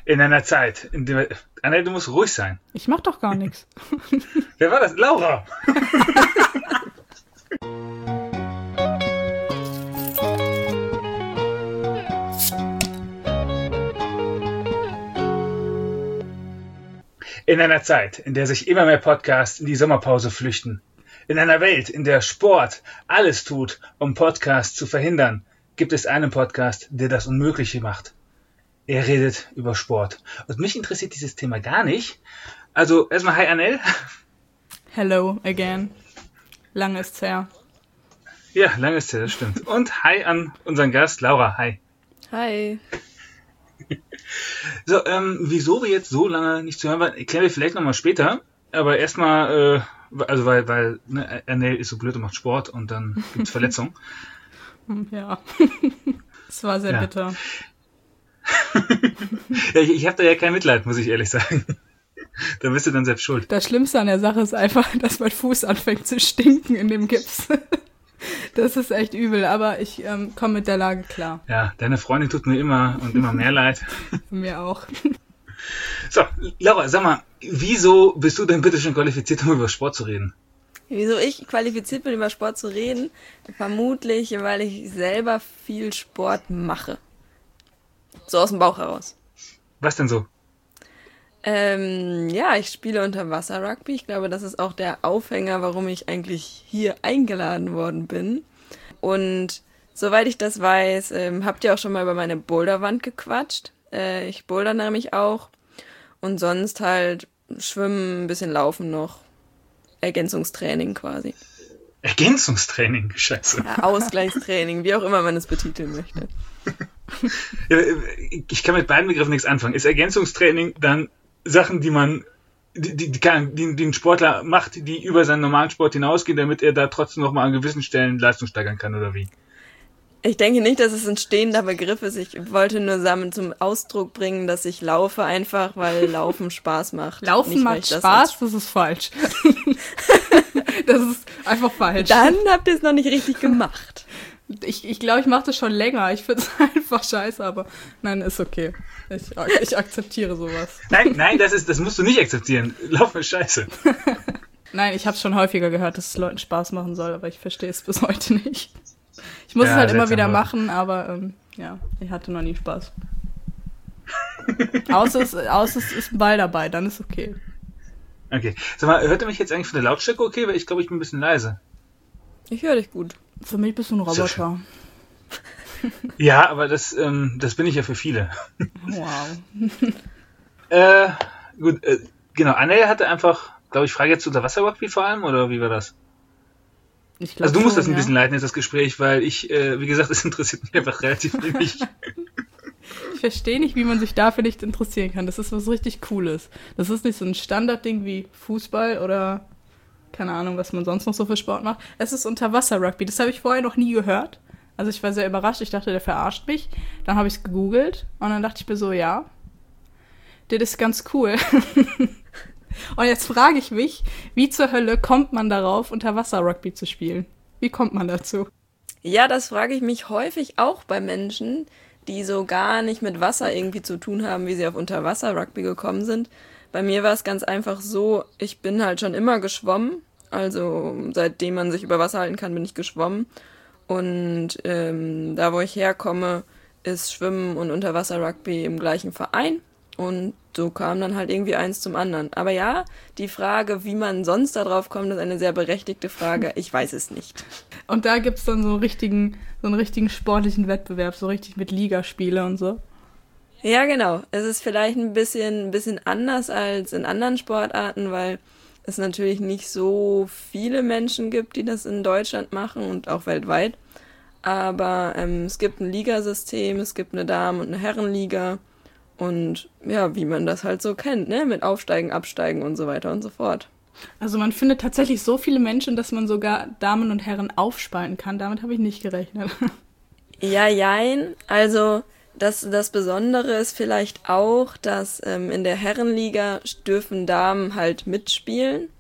In einer Zeit, in der... Anne, du musst ruhig sein. Ich mach doch gar nichts. Wer war das? Laura! In einer Zeit, in der sich immer mehr Podcasts in die Sommerpause flüchten. In einer Welt, in der Sport alles tut, um Podcasts zu verhindern, gibt es einen Podcast, der das Unmögliche macht. Er redet über Sport. Und mich interessiert dieses Thema gar nicht. Also erstmal hi Anel. Hello again. Lange ist's her. Ja, lange ist's her, das stimmt. Und hi an unseren Gast Laura. Hi. Hi. So, wieso wir jetzt so lange nicht zu hören waren, erklären wir vielleicht nochmal später. Aber erstmal, also weil ne, Anel ist so blöd und macht Sport und dann gibt's Verletzungen. Ja. Es war sehr bitter. Ja, ich habe da ja kein Mitleid, muss ich ehrlich sagen. Da bist du dann selbst schuld. Das Schlimmste an der Sache ist einfach, dass mein Fuß anfängt zu stinken in dem Gips. Das ist echt übel, aber ich komme mit der Lage klar. Ja, deine Freundin tut mir immer und immer mehr leid. Mir auch. So, Laura, sag mal, wieso bist du denn bitte schon qualifiziert, um über Sport zu reden? Wieso ich qualifiziert bin, über Sport zu reden? Vermutlich, weil ich selber viel Sport mache. So aus dem Bauch heraus. Was denn so? Ja, ich spiele Unterwasser-Rugby. Ich glaube, das ist auch der Aufhänger, warum ich eigentlich hier eingeladen worden bin. Und soweit ich das weiß, habt ihr auch schon mal über meine Boulderwand gequatscht. Ich boulder nämlich auch. Und sonst halt Schwimmen, ein bisschen Laufen noch. Ergänzungstraining quasi. Ergänzungstraining? Scheiße. Ja, Ausgleichstraining, wie auch immer man es betiteln möchte. Ja, ich kann mit beiden Begriffen nichts anfangen. Ist Ergänzungstraining dann Sachen, die man, die ein Sportler macht, die über seinen normalen Sport hinausgehen, damit er da trotzdem noch mal an gewissen Stellen Leistung steigern kann, oder wie? Ich denke nicht, dass es ein stehender Begriff ist. Ich wollte nur zum Ausdruck bringen, dass ich laufe einfach, weil Laufen Spaß macht. Laufen nicht, macht Spaß? Das ist falsch. Das ist einfach falsch. Dann habt ihr es noch nicht richtig gemacht. Ich glaube, ich mache das schon länger. Ich finde es einfach scheiße, aber nein, ist okay. Ich akzeptiere sowas. Nein, das musst du nicht akzeptieren. Laufen ist scheiße. Nein, ich habe schon häufiger gehört, dass es Leuten Spaß machen soll, aber ich verstehe es bis heute nicht. Ich muss es halt immer wieder machen, aber ja, ich hatte noch nie Spaß. Außer es ist ein Ball dabei, dann ist okay. Okay. Sag mal, hört ihr mich jetzt eigentlich von der Lautstärke okay? Weil ich glaube, ich bin ein bisschen leise. Ich höre dich gut. Für mich bist du ein Roboter. Ja, aber das bin ich ja für viele. Wow. Gut, genau. Anne hatte einfach, glaube ich, Frage jetzt zu Unterwasser-Rugby vor allem, oder wie war das? Ich glaub also du musst schon, das ein bisschen leiten, jetzt das Gespräch, weil ich, wie gesagt, es interessiert mich einfach relativ wenig. Ich verstehe nicht, wie man sich dafür nicht interessieren kann. Das ist was richtig Cooles. Das ist nicht so ein Standardding wie Fußball oder keine Ahnung, was man sonst noch so für Sport macht. Es ist Unterwasser-Rugby. Das habe ich vorher noch nie gehört. Also ich war sehr überrascht. Ich dachte, der verarscht mich. Dann habe ich es gegoogelt und dann dachte ich mir so, ja, das ist ganz cool. Und jetzt frage ich mich, wie zur Hölle kommt man darauf, Unterwasser-Rugby zu spielen? Wie kommt man dazu? Ja, das frage ich mich häufig auch bei Menschen, die so gar nicht mit Wasser irgendwie zu tun haben, wie sie auf Unterwasser-Rugby gekommen sind. Bei mir war es ganz einfach so, ich bin halt schon immer geschwommen. Also seitdem man sich über Wasser halten kann, bin ich geschwommen. Und da, wo ich herkomme, ist Schwimmen und Unterwasser-Rugby im gleichen Verein. Und so kam dann halt irgendwie eins zum anderen. Aber ja, die Frage, wie man sonst da drauf kommt, ist eine sehr berechtigte Frage. Ich weiß es nicht. Und da gibt's dann so einen richtigen sportlichen Wettbewerb, so richtig mit Ligaspiele und so. Ja, genau. Es ist vielleicht ein bisschen anders als in anderen Sportarten, weil es natürlich nicht so viele Menschen gibt, die das in Deutschland machen und auch weltweit. Aber es gibt ein Ligasystem, es gibt eine Damen- und eine Herrenliga. Und ja, wie man das halt so kennt, ne? Mit Aufsteigen, Absteigen und so weiter und so fort. Also man findet tatsächlich so viele Menschen, dass man sogar Damen und Herren aufspalten kann. Damit habe ich nicht gerechnet. Ja, jein. Also das Besondere ist vielleicht auch, dass in der Herrenliga dürfen Damen halt mitspielen.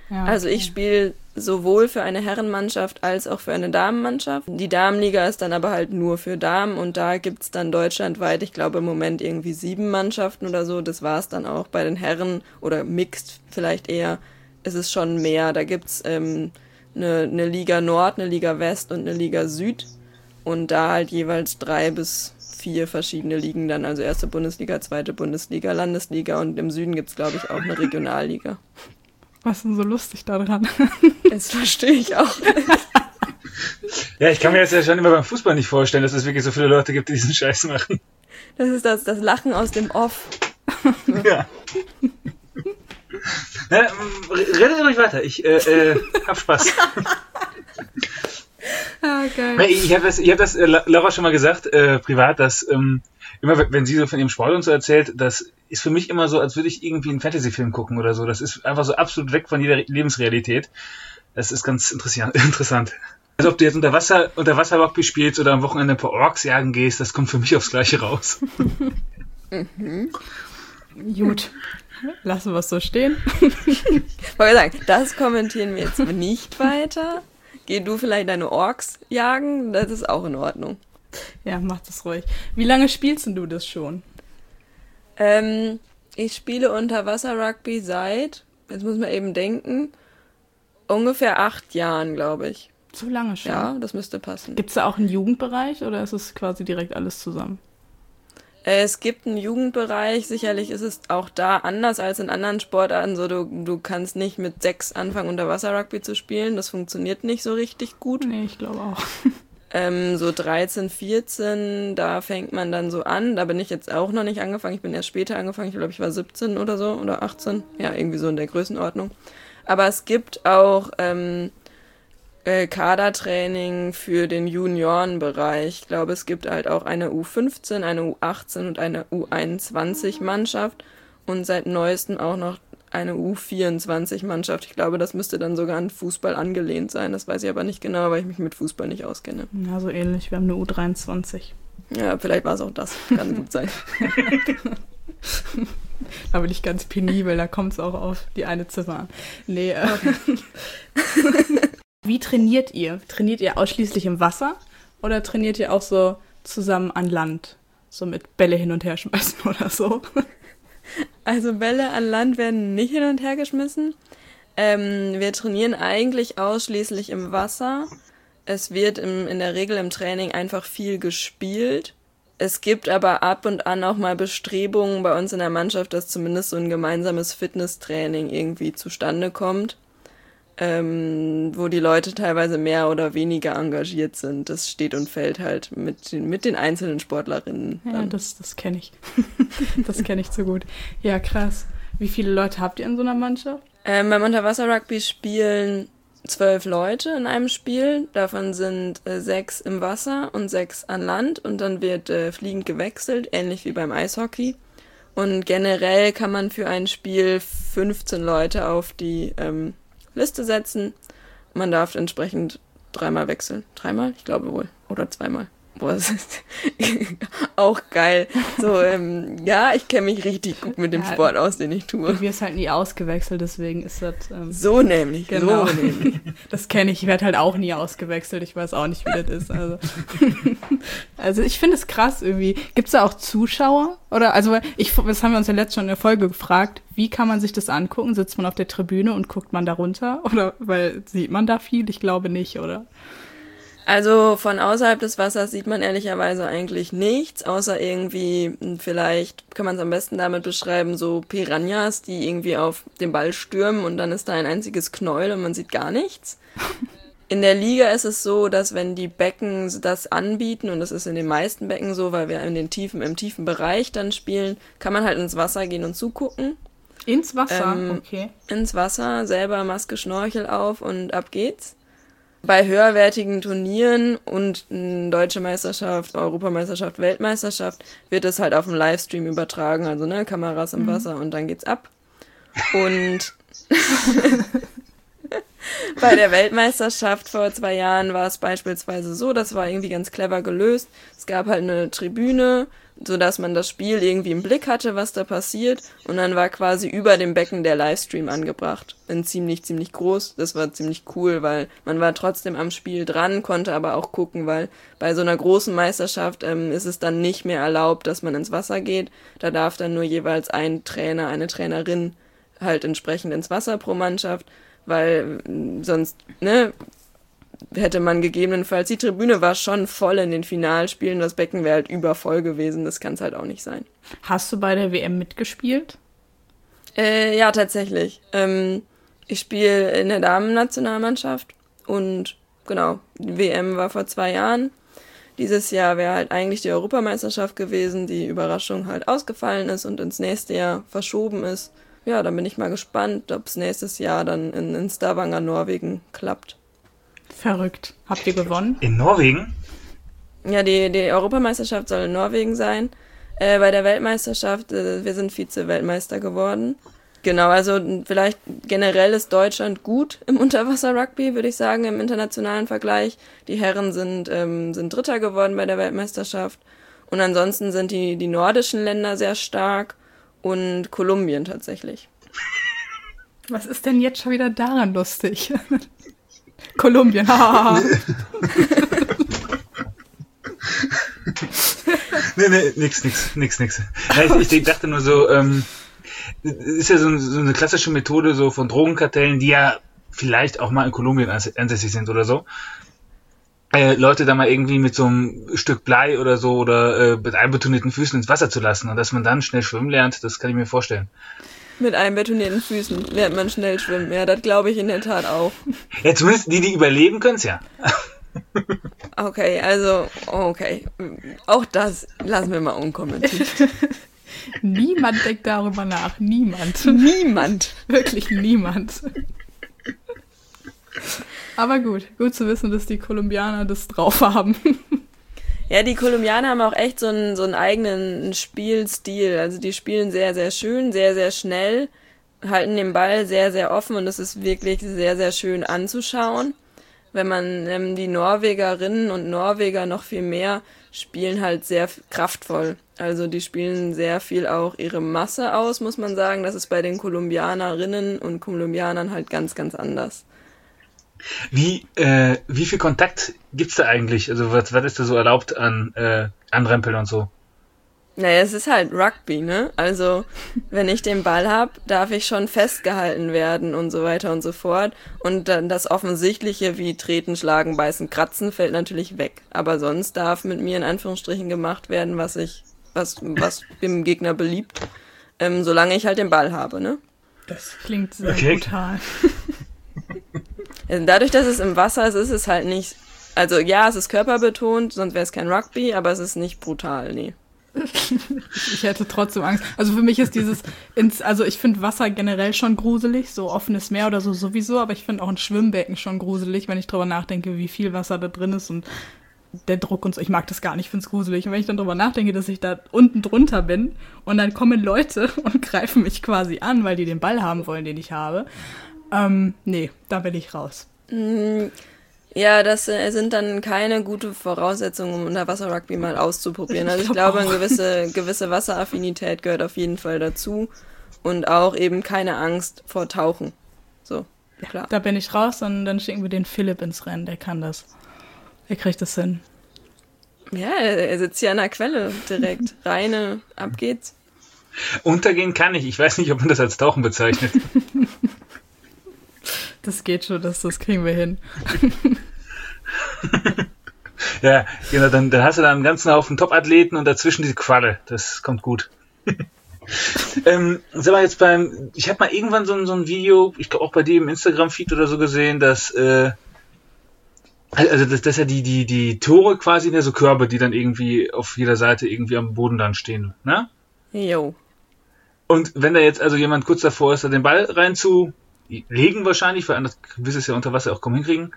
Ja, Also ich spiele sowohl für eine Herrenmannschaft als auch für eine Damenmannschaft. Die Damenliga ist dann aber halt nur für Damen und da gibt's dann deutschlandweit, ich glaube im Moment irgendwie 7 Mannschaften oder so. Das war's dann auch. Bei den Herren oder Mixed vielleicht eher, ist es schon mehr. Da gibt's eine Liga Nord, eine Liga West und eine Liga Süd. Und da halt jeweils 3 bis 4 verschiedene Ligen dann. Also erste Bundesliga, zweite Bundesliga, Landesliga und im Süden gibt's glaube ich auch eine Regionalliga. Was ist denn so lustig daran? Das verstehe ich auch. Ja, ich kann mir jetzt ja schon immer beim Fußball nicht vorstellen, dass es wirklich so viele Leute gibt, die diesen Scheiß machen. Das ist das Lachen aus dem Off. Ja. Na, redet ruhig weiter, ich hab Spaß. Ah, geil. Ich hab das Laura schon mal gesagt, privat, dass immer, wenn sie so von ihrem Sport und so erzählt, das ist für mich immer so, als würde ich irgendwie einen Fantasy-Film gucken oder so. Das ist einfach so absolut weg von jeder Lebensrealität. Das ist ganz interessant. Also ob du jetzt unter Wasser Rugby spielst oder am Wochenende ein paar Orks jagen gehst, das kommt für mich aufs Gleiche raus. Gut, lassen wir es so stehen. Wollte sagen, das kommentieren wir jetzt nicht weiter. Geh du vielleicht deine Orks jagen, das ist auch in Ordnung. Ja, mach das ruhig. Wie lange spielst denn du das schon? Ich spiele Unterwasser-Rugby seit, jetzt muss man eben denken, ungefähr 8 Jahren, glaube ich. So lange schon? Ja, das müsste passen. Gibt es da auch einen Jugendbereich oder ist es quasi direkt alles zusammen? Es gibt einen Jugendbereich, sicherlich ist es auch da anders als in anderen Sportarten. So, du kannst nicht mit 6 anfangen, Unterwasser-Rugby zu spielen, das funktioniert nicht so richtig gut. Nee, ich glaube auch. So 13, 14, da fängt man dann so an. Da bin ich jetzt auch noch nicht angefangen. Ich bin erst später angefangen. Ich glaube, ich war 17 oder so oder 18. Ja, irgendwie so in der Größenordnung. Aber es gibt auch Kadertraining für den Juniorenbereich. Ich glaube, es gibt halt auch eine U15, eine U18 und eine U21-Mannschaft. Und seit neuestem auch noch eine U24-Mannschaft. Ich glaube, das müsste dann sogar an Fußball angelehnt sein. Das weiß ich aber nicht genau, weil ich mich mit Fußball nicht auskenne. Ja, so ähnlich. Wir haben eine U23. Ja, vielleicht war es auch das. Kann gut sein. Da bin ich ganz penibel, da kommt es auch auf die eine Ziffer an. Nee, Okay. Wie trainiert ihr? Trainiert ihr ausschließlich im Wasser oder trainiert ihr auch so zusammen an Land? So mit Bälle hin und her schmeißen oder so? Also Bälle an Land werden nicht hin und her geschmissen. Wir trainieren eigentlich ausschließlich im Wasser. Es wird in der Regel im Training einfach viel gespielt. Es gibt aber ab und an auch mal Bestrebungen bei uns in der Mannschaft, dass zumindest so ein gemeinsames Fitnesstraining irgendwie zustande kommt, wo die Leute teilweise mehr oder weniger engagiert sind. Das steht und fällt halt mit den einzelnen Sportlerinnen. Ja, das kenne ich. Das kenne ich zu gut. Ja, krass. Wie viele Leute habt ihr in so einer Mannschaft? Beim Unterwasser-Rugby spielen 12 Leute in einem Spiel. Davon sind 6 im Wasser und 6 an Land. Und dann wird fliegend gewechselt, ähnlich wie beim Eishockey. Und generell kann man für ein Spiel 15 Leute auf die Liste setzen. Man darf entsprechend 3-mal wechseln. 3-mal? Ich glaube wohl. Oder 2-mal. Boah, das ist auch geil. So, ja, ich kenne mich richtig gut mit dem Sport aus, den ich tue. Du wirst halt nie ausgewechselt, deswegen ist das... so nämlich, genau. so nämlich. Das kenne ich. Ich werde halt auch nie ausgewechselt. Ich weiß auch nicht, wie das ist. Also ich finde es krass irgendwie. Gibt es da auch Zuschauer? Oder, also das haben wir uns ja letztens schon in der Folge gefragt. Wie kann man sich das angucken? Sitzt man auf der Tribüne und guckt man da runter? Oder, weil sieht man da viel? Ich glaube nicht, oder? Also von außerhalb des Wassers sieht man ehrlicherweise eigentlich nichts, außer irgendwie, vielleicht kann man es am besten damit beschreiben, so Piranhas, die irgendwie auf den Ball stürmen und dann ist da ein einziges Knäuel und man sieht gar nichts. In der Liga ist es so, dass wenn die Becken das anbieten, und das ist in den meisten Becken so, weil wir im tiefen Bereich dann spielen, kann man halt ins Wasser gehen und zugucken. Ins Wasser? Okay. Ins Wasser, selber Maske, Schnorchel auf und ab geht's. Bei höherwertigen Turnieren und Deutsche Meisterschaft, Europameisterschaft, Weltmeisterschaft wird es halt auf dem Livestream übertragen, also Kameras im Wasser und dann geht's ab. Und Bei der Weltmeisterschaft vor 2 Jahren war es beispielsweise so, das war irgendwie ganz clever gelöst. Es gab halt eine Tribüne, sodass man das Spiel irgendwie im Blick hatte, was da passiert. Und dann war quasi über dem Becken der Livestream angebracht. Ziemlich groß. Das war ziemlich cool, weil man war trotzdem am Spiel dran, konnte aber auch gucken, weil bei so einer großen Meisterschaft ist es dann nicht mehr erlaubt, dass man ins Wasser geht. Da darf dann nur jeweils ein Trainer, eine Trainerin halt entsprechend ins Wasser pro Mannschaft, weil sonst, hätte man gegebenenfalls, die Tribüne war schon voll in den Finalspielen, das Becken wäre halt übervoll gewesen, das kann es halt auch nicht sein. Hast du bei der WM mitgespielt? Ja, tatsächlich. Ich spiele in der Damen-Nationalmannschaft und genau, die WM war vor 2 Jahren. Dieses Jahr wäre halt eigentlich die Europameisterschaft gewesen, die Überraschung halt ausgefallen ist und ins nächste Jahr verschoben ist. Ja, dann bin ich mal gespannt, ob es nächstes Jahr dann in Stavanger, Norwegen klappt. Verrückt. Habt ihr gewonnen? In Norwegen? Ja, die Europameisterschaft soll in Norwegen sein. Bei der Weltmeisterschaft, wir sind Vize-Weltmeister geworden. Genau, also vielleicht generell ist Deutschland gut im Unterwasser-Rugby, würde ich sagen, im internationalen Vergleich. Die Herren sind Dritter geworden bei der Weltmeisterschaft. Und ansonsten sind die nordischen Länder sehr stark und Kolumbien tatsächlich. Was ist denn jetzt schon wieder daran lustig? Kolumbien, haha. Nee, nix. Ja, ich dachte nur so, ist ja so eine klassische Methode so von Drogenkartellen, die ja vielleicht auch mal in Kolumbien ansässig sind oder so. Leute da mal irgendwie mit so einem Stück Blei oder so oder mit einbetonierten Füßen ins Wasser zu lassen und dass man dann schnell schwimmen lernt, das kann ich mir vorstellen. Mit einbetonierten Füßen lernt man schnell schwimmen, ja, das glaube ich in der Tat auch. Ja, zumindest die überleben, können es ja. Okay. Auch das lassen wir mal unkommentiert. Niemand denkt darüber nach. Niemand. Wirklich niemand. Aber gut zu wissen, dass die Kolumbianer das drauf haben. Ja, die Kolumbianer haben auch echt so einen eigenen Spielstil. Also die spielen sehr, sehr schön, sehr, sehr schnell, halten den Ball sehr, sehr offen und es ist wirklich sehr, sehr schön anzuschauen. Wenn man die Norwegerinnen und Norweger noch viel mehr spielen halt sehr kraftvoll. Also die spielen sehr viel auch ihre Masse aus, muss man sagen. Das ist bei den Kolumbianerinnen und Kolumbianern halt ganz, ganz anders. Wie viel Kontakt gibt's da eigentlich? Also was ist da so erlaubt an Anrempeln und so? Naja, es ist halt Rugby, ne? Also, wenn ich den Ball hab, darf ich schon festgehalten werden und so weiter und so fort. Und dann das Offensichtliche wie Treten, Schlagen, Beißen, Kratzen fällt natürlich weg. Aber sonst darf mit mir in Anführungsstrichen gemacht werden, was dem Gegner beliebt, solange ich halt den Ball habe, ne? Das klingt sehr brutal. Dadurch, dass es im Wasser ist, ist es halt nicht, also ja, es ist körperbetont, sonst wäre es kein Rugby, aber es ist nicht brutal, nee. Ich hätte trotzdem Angst. Also für mich ist also ich finde Wasser generell schon gruselig, so offenes Meer oder so sowieso, aber ich finde auch ein Schwimmbecken schon gruselig, wenn ich drüber nachdenke, wie viel Wasser da drin ist und der Druck und so. Ich mag das gar nicht, ich finde es gruselig. Und wenn ich dann drüber nachdenke, dass ich da unten drunter bin und dann kommen Leute und greifen mich quasi an, weil die den Ball haben wollen, den ich habe, nee, da bin ich raus. Ja, das sind dann keine gute Voraussetzungen, um Unterwasser-Rugby mal auszuprobieren. Also ich glaube, eine gewisse Wasseraffinität gehört auf jeden Fall dazu und auch eben keine Angst vor Tauchen. So, klar. Da bin ich raus und dann schicken wir den Philipp ins Rennen, der kann das. Er kriegt das hin. Ja, er sitzt hier an der Quelle direkt. Reine, ab geht's. Untergehen kann ich weiß nicht, ob man das als Tauchen bezeichnet. Das geht schon, das kriegen wir hin. Ja, genau, dann hast du da einen ganzen Haufen Top-Athleten und dazwischen diese Qualle. Das kommt gut. Sag mal jetzt ich habe mal irgendwann so ein Video, ich glaube auch bei dir im Instagram-Feed oder so gesehen, dass dass ja die Tore quasi, so Körbe, die dann irgendwie auf jeder Seite irgendwie am Boden dann stehen, ne? Jo. Und wenn da jetzt also jemand kurz davor ist, da den Ball reinzulegen wahrscheinlich, weil anders wirst es ja unter Wasser auch kaum hinkriegen,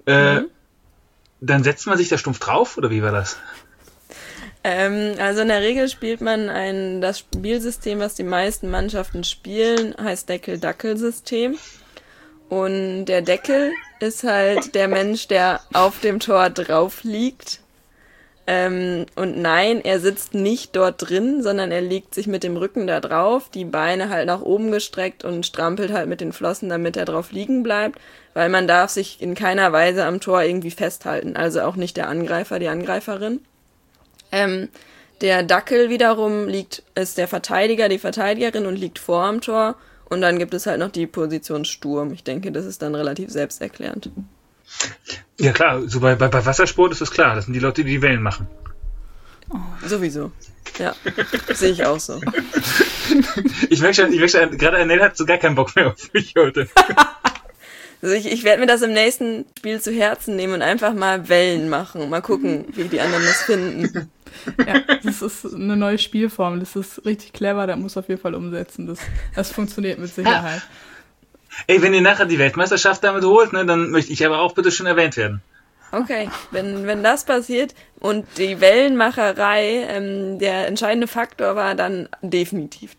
dann setzt man sich da stumpf drauf, oder wie war das? Also in der Regel spielt man das Spielsystem, was die meisten Mannschaften spielen, heißt Deckel-Dackel-System. Und der Deckel ist halt der Mensch, der auf dem Tor drauf liegt. Und nein, er sitzt nicht dort drin, sondern er legt sich mit dem Rücken da drauf, die Beine halt nach oben gestreckt und strampelt halt mit den Flossen, damit er drauf liegen bleibt, weil man darf sich in keiner Weise am Tor irgendwie festhalten, also auch nicht der Angreifer, die Angreiferin. Der Dackel wiederum ist der Verteidiger, die Verteidigerin und liegt vor am Tor. Und dann gibt es halt noch die Position Sturm. Ich denke, das ist dann relativ selbsterklärend. Ja klar, so bei Wassersport ist das klar. Das sind die Leute, die die Wellen machen. Sowieso. Ja, sehe ich auch so. Ich merke schon, gerade Annelle hat so gar keinen Bock mehr auf mich heute. Also ich werde mir das im nächsten Spiel zu Herzen nehmen und einfach mal Wellen machen. Mal gucken, wie die anderen das finden. Ja, das ist eine neue Spielform. Das ist richtig clever, das muss auf jeden Fall umsetzen. Das funktioniert mit Sicherheit. Ey, wenn ihr nachher die Weltmeisterschaft damit holt, ne, dann möchte ich aber auch bitte schon erwähnt werden. Okay, wenn das passiert und die Wellenmacherei der entscheidende Faktor war, dann definitiv.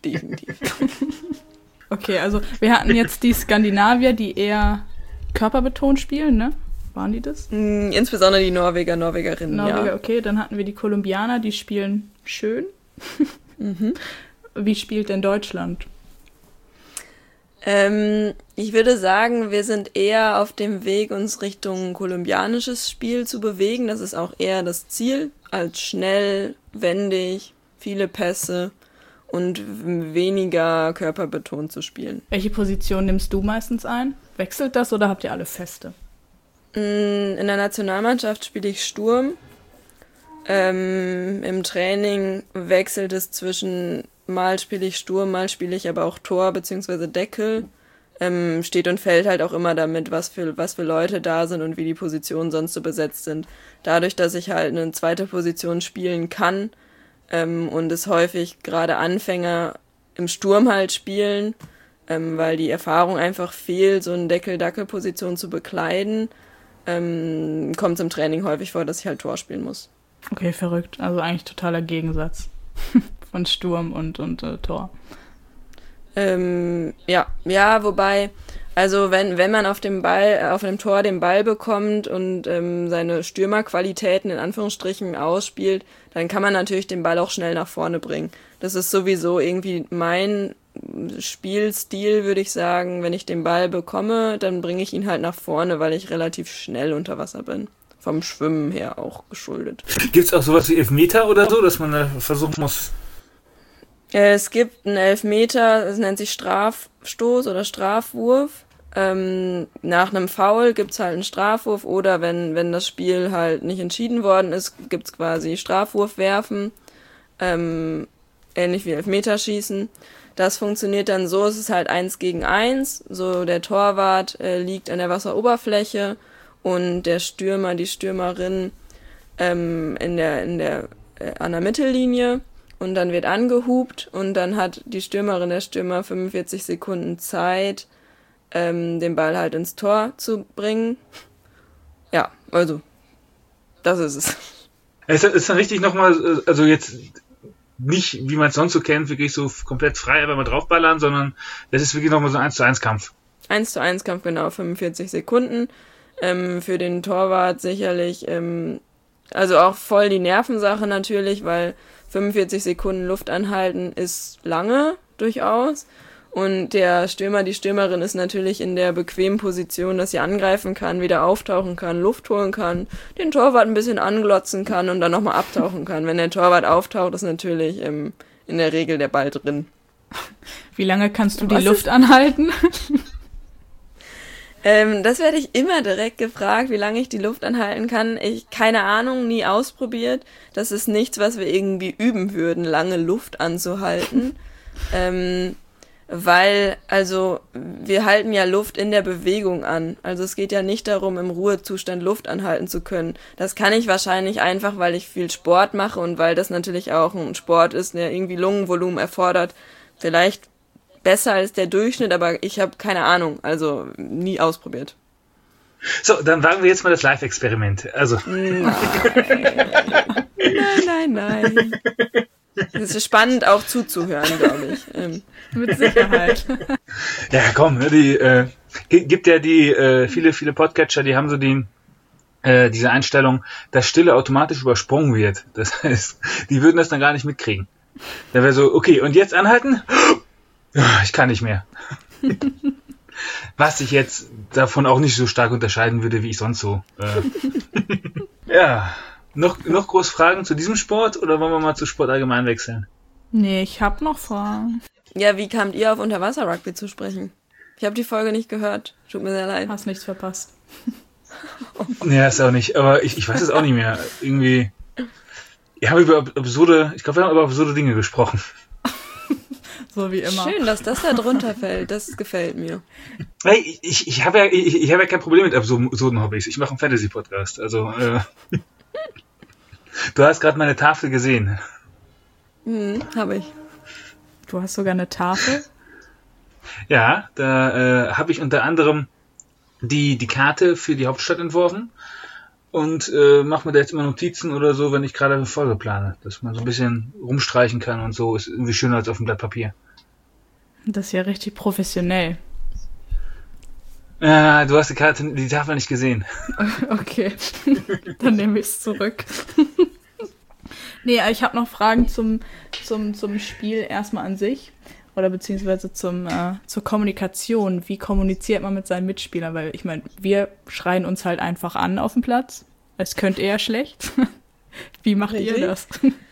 Okay, also wir hatten jetzt die Skandinavier, die eher körperbetont spielen, ne? Waren die das? Insbesondere die Norwegerinnen, ja. Okay, dann hatten wir die Kolumbianer, die spielen schön. Wie spielt denn Deutschland? Ich würde sagen, wir sind eher auf dem Weg, uns Richtung kolumbianisches Spiel zu bewegen. Das ist auch eher das Ziel, als schnell, wendig, viele Pässe und weniger körperbetont zu spielen. Welche Position nimmst du meistens ein? Wechselt das oder habt ihr alle feste? In der Nationalmannschaft spiele ich Sturm. Im Training wechselt es zwischen mal spiele ich Sturm, mal spiele ich aber auch Tor bzw. Deckel. Steht und fällt halt auch immer damit, was für Leute da sind und wie die Positionen sonst so besetzt sind. Dadurch, dass ich halt eine zweite Position spielen kann und es häufig gerade Anfänger im Sturm halt spielen, weil die Erfahrung einfach fehlt, so eine Deckel-Dackel-Position zu bekleiden, kommt es im Training häufig vor, dass ich halt Tor spielen muss. Okay, verrückt. Also eigentlich totaler Gegensatz von Sturm und Tor. Ja, wobei, also wenn man auf dem Tor den Ball bekommt und seine Stürmerqualitäten in Anführungsstrichen ausspielt, dann kann man natürlich den Ball auch schnell nach vorne bringen. Das ist sowieso irgendwie mein Spielstil, würde ich sagen. Wenn ich den Ball bekomme, dann bringe ich ihn halt nach vorne, weil ich relativ schnell unter Wasser bin. Vom Schwimmen her auch geschuldet. Gibt's auch sowas wie Elfmeter oder so, dass man da versuchen muss? Es gibt einen Elfmeter, das nennt sich Strafstoß oder Strafwurf. Nach einem Foul gibt's halt einen Strafwurf oder wenn das Spiel halt nicht entschieden worden ist, gibt's quasi Strafwurf werfen, ähnlich wie Elfmeterschießen. Das funktioniert dann so, es ist halt 1 gegen 1, so der Torwart liegt an der Wasseroberfläche und der Stürmer, die Stürmerin an der Mittellinie. Und dann wird angehupt und dann hat die Stürmerin, der Stürmer 45 Sekunden Zeit, den Ball halt ins Tor zu bringen. Ja, also, das ist es. Es ist dann richtig nochmal, also jetzt nicht, wie man es sonst so kennt, wirklich so komplett frei einfach mal draufballern, sondern das ist wirklich nochmal so ein 1:1 Kampf. 1:1 Kampf, genau, 45 Sekunden. Für den Torwart sicherlich, also auch voll die Nervensache natürlich, weil 45 Sekunden Luft anhalten ist lange, durchaus. Und der Stürmer, die Stürmerin ist natürlich in der bequemen Position, dass sie angreifen kann, wieder auftauchen kann, Luft holen kann, den Torwart ein bisschen anglotzen kann und dann nochmal abtauchen kann. Wenn der Torwart auftaucht, ist natürlich in der Regel der Ball drin. Wie lange kannst du die Luft anhalten? Das werde ich immer direkt gefragt, wie lange ich die Luft anhalten kann. Keine Ahnung, nie ausprobiert. Das ist nichts, was wir irgendwie üben würden, lange Luft anzuhalten. Weil, also, wir halten ja Luft in der Bewegung an. Also es geht ja nicht darum, im Ruhezustand Luft anhalten zu können. Das kann ich wahrscheinlich einfach, weil ich viel Sport mache und weil das natürlich auch ein Sport ist, der irgendwie Lungenvolumen erfordert. Vielleicht besser als der Durchschnitt, aber ich habe keine Ahnung, also nie ausprobiert. So, dann wagen wir jetzt mal das Live-Experiment. Also. Nein. Es ist spannend auch zuzuhören, glaube ich. Mit Sicherheit. Ja, komm, Gibt ja viele Podcatcher, die haben so diese Einstellung, dass Stille automatisch übersprungen wird. Das heißt, die würden das dann gar nicht mitkriegen. Da wäre so, okay, und jetzt anhalten? Ich kann nicht mehr. Was sich jetzt davon auch nicht so stark unterscheiden würde, wie ich sonst so. Ja, noch groß Fragen zu diesem Sport oder wollen wir mal zu Sport allgemein wechseln? Nee, ich habe noch Fragen. Ja, wie kamt ihr auf Unterwasser-Rugby zu sprechen? Ich habe die Folge nicht gehört. Tut mir sehr leid. Hast nichts verpasst. Ja, ist auch nicht, aber ich weiß es auch nicht mehr. Irgendwie. Wir haben über absurde Dinge gesprochen. So wie immer. Schön, dass das da drunter fällt. Das gefällt mir. Hey, ich habe ja kein Problem mit absurden Hobbys. Ich mache einen Fantasy-Podcast. Also, du hast gerade meine Tafel gesehen. Habe ich. Du hast sogar eine Tafel? Ja, da habe ich unter anderem die Karte für die Hauptstadt entworfen und mache mir da jetzt immer Notizen oder so, wenn ich gerade eine Folge plane, dass man so ein bisschen rumstreichen kann und so, ist irgendwie schöner als auf dem Blatt Papier. Das ist ja richtig professionell. Ja, du hast die Tafel nicht gesehen. Okay, dann nehme ich es zurück. Nee, ich habe noch Fragen zum Spiel erstmal an sich. Oder beziehungsweise zur Kommunikation. Wie kommuniziert man mit seinen Mitspielern? Weil ich meine, wir schreien uns halt einfach an auf dem Platz. Es könnte eher schlecht. Wie macht ihr das?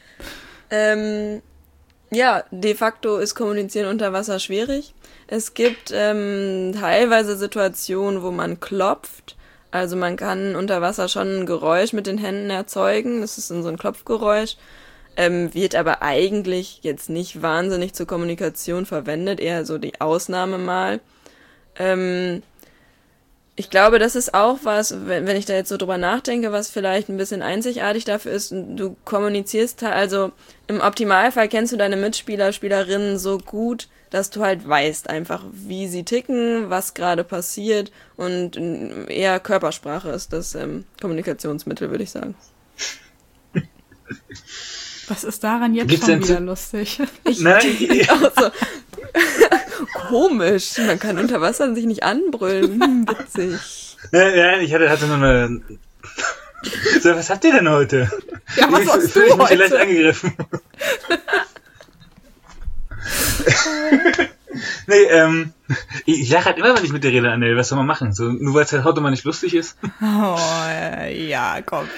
Ja, de facto ist Kommunizieren unter Wasser schwierig. Es gibt teilweise Situationen, wo man klopft. Also man kann unter Wasser schon ein Geräusch mit den Händen erzeugen. Das ist so ein Klopfgeräusch. Wird aber eigentlich jetzt nicht wahnsinnig zur Kommunikation verwendet, eher so die Ausnahme mal. Ich glaube, das ist auch was, wenn ich da jetzt so drüber nachdenke, was vielleicht ein bisschen einzigartig dafür ist. Du kommunizierst also im Optimalfall kennst du deine Mitspieler, Spielerinnen so gut, dass du halt weißt einfach, wie sie ticken, was gerade passiert und eher Körpersprache ist das Kommunikationsmittel, würde ich sagen. Was ist daran jetzt schon wieder lustig? Nein, auch so. Komisch, man kann unter Wasser sich nicht anbrüllen. Witzig. Ja, ich hatte nur eine... So, was habt ihr denn heute? Ja, was hast du Ich mich heute? vielleicht angegriffen. Nee, ich lache halt immer, wenn ich mit dir rede, Annel. Was soll man machen? So, nur weil es halt heute mal nicht lustig ist? Oh, ja, komm.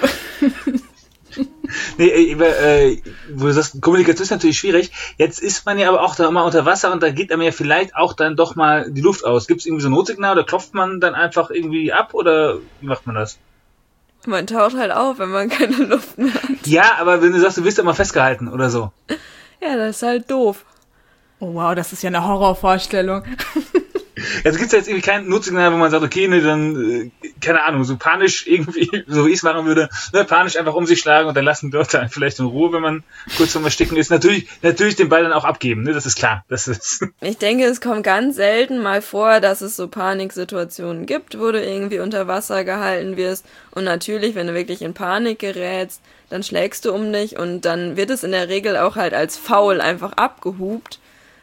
Nee, wo du sagst, Kommunikation ist natürlich schwierig. Jetzt ist man ja aber auch da immer unter Wasser und da geht einem ja vielleicht auch dann doch mal die Luft aus. Gibt es irgendwie so ein Notsignal oder klopft man dann einfach irgendwie ab oder wie macht man das? Man taucht halt auf, wenn man keine Luft mehr hat. Ja, aber wenn du sagst, du wirst immer festgehalten oder so. Ja, das ist halt doof. Oh wow, das ist ja eine Horrorvorstellung. Jetzt gibt es jetzt irgendwie kein Notsignal, wo man sagt, okay, ne, dann, keine Ahnung, so panisch irgendwie, so wie ich es machen würde, ne, panisch einfach um sich schlagen und dann lassen die Leute einen vielleicht in Ruhe, wenn man kurz vorm Ersticken ist. Natürlich den Ball dann auch abgeben, ne, das ist klar. Das ist Ich denke, es kommt ganz selten mal vor, dass es so Paniksituationen gibt, wo du irgendwie unter Wasser gehalten wirst. Und natürlich, wenn du wirklich in Panik gerätst, dann schlägst du um dich und dann wird es in der Regel auch halt als Foul einfach abgehupt.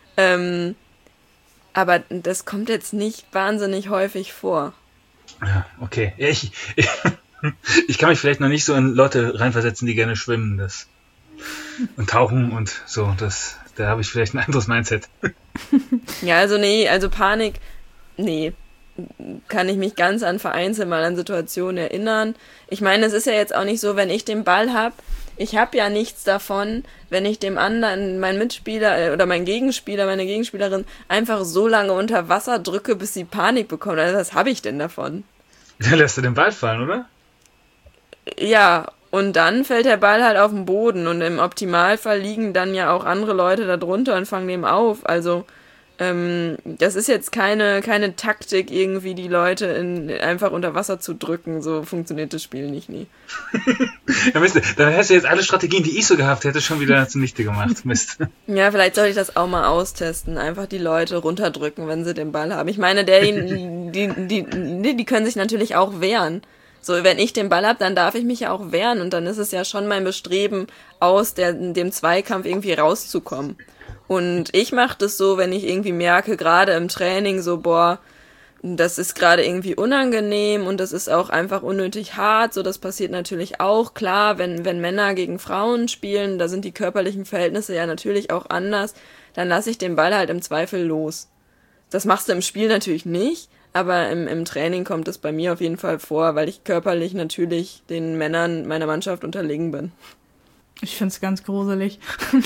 Aber das kommt jetzt nicht wahnsinnig häufig vor. ja, okay. Ja, ich kann mich vielleicht noch nicht so in Leute reinversetzen, die gerne schwimmen, und tauchen und so, da habe ich vielleicht ein anderes Mindset. Ja, also Panik, nee, kann ich mich ganz vereinzelt mal an Situationen erinnern. Ich meine, es ist ja jetzt auch nicht so, wenn ich den Ball habe, ich habe ja nichts davon, wenn ich dem anderen, meinen Mitspieler oder meinen Gegenspieler, meine Gegenspielerin einfach so lange unter Wasser drücke, bis sie Panik bekommt. Also was habe ich denn davon? Dann lässt du den Ball fallen, oder? Ja, und dann fällt der Ball halt auf den Boden und im Optimalfall liegen dann ja auch andere Leute da drunter und fangen den auf. Also das ist jetzt keine Taktik, irgendwie die Leute einfach unter Wasser zu drücken. So funktioniert das Spiel nicht nie. Ja, Mist, dann hast du jetzt alle Strategien, die ich so gehabt hätte, schon wieder zunichte gemacht. Mist. Ja, vielleicht sollte ich das auch mal austesten. Einfach die Leute runterdrücken, wenn sie den Ball haben. Ich meine, die können sich natürlich auch wehren. So, wenn ich den Ball habe, dann darf ich mich ja auch wehren. Und dann ist es ja schon mein Bestreben, aus dem Zweikampf irgendwie rauszukommen. Und ich mache das so, wenn ich irgendwie merke, gerade im Training so, boah, das ist gerade irgendwie unangenehm und das ist auch einfach unnötig hart. So, das passiert natürlich auch. Klar, wenn Männer gegen Frauen spielen, da sind die körperlichen Verhältnisse ja natürlich auch anders, dann lasse ich den Ball halt im Zweifel los. Das machst du im Spiel natürlich nicht, aber im Training kommt es bei mir auf jeden Fall vor, weil ich körperlich natürlich den Männern meiner Mannschaft unterlegen bin. Ich find's ganz gruselig.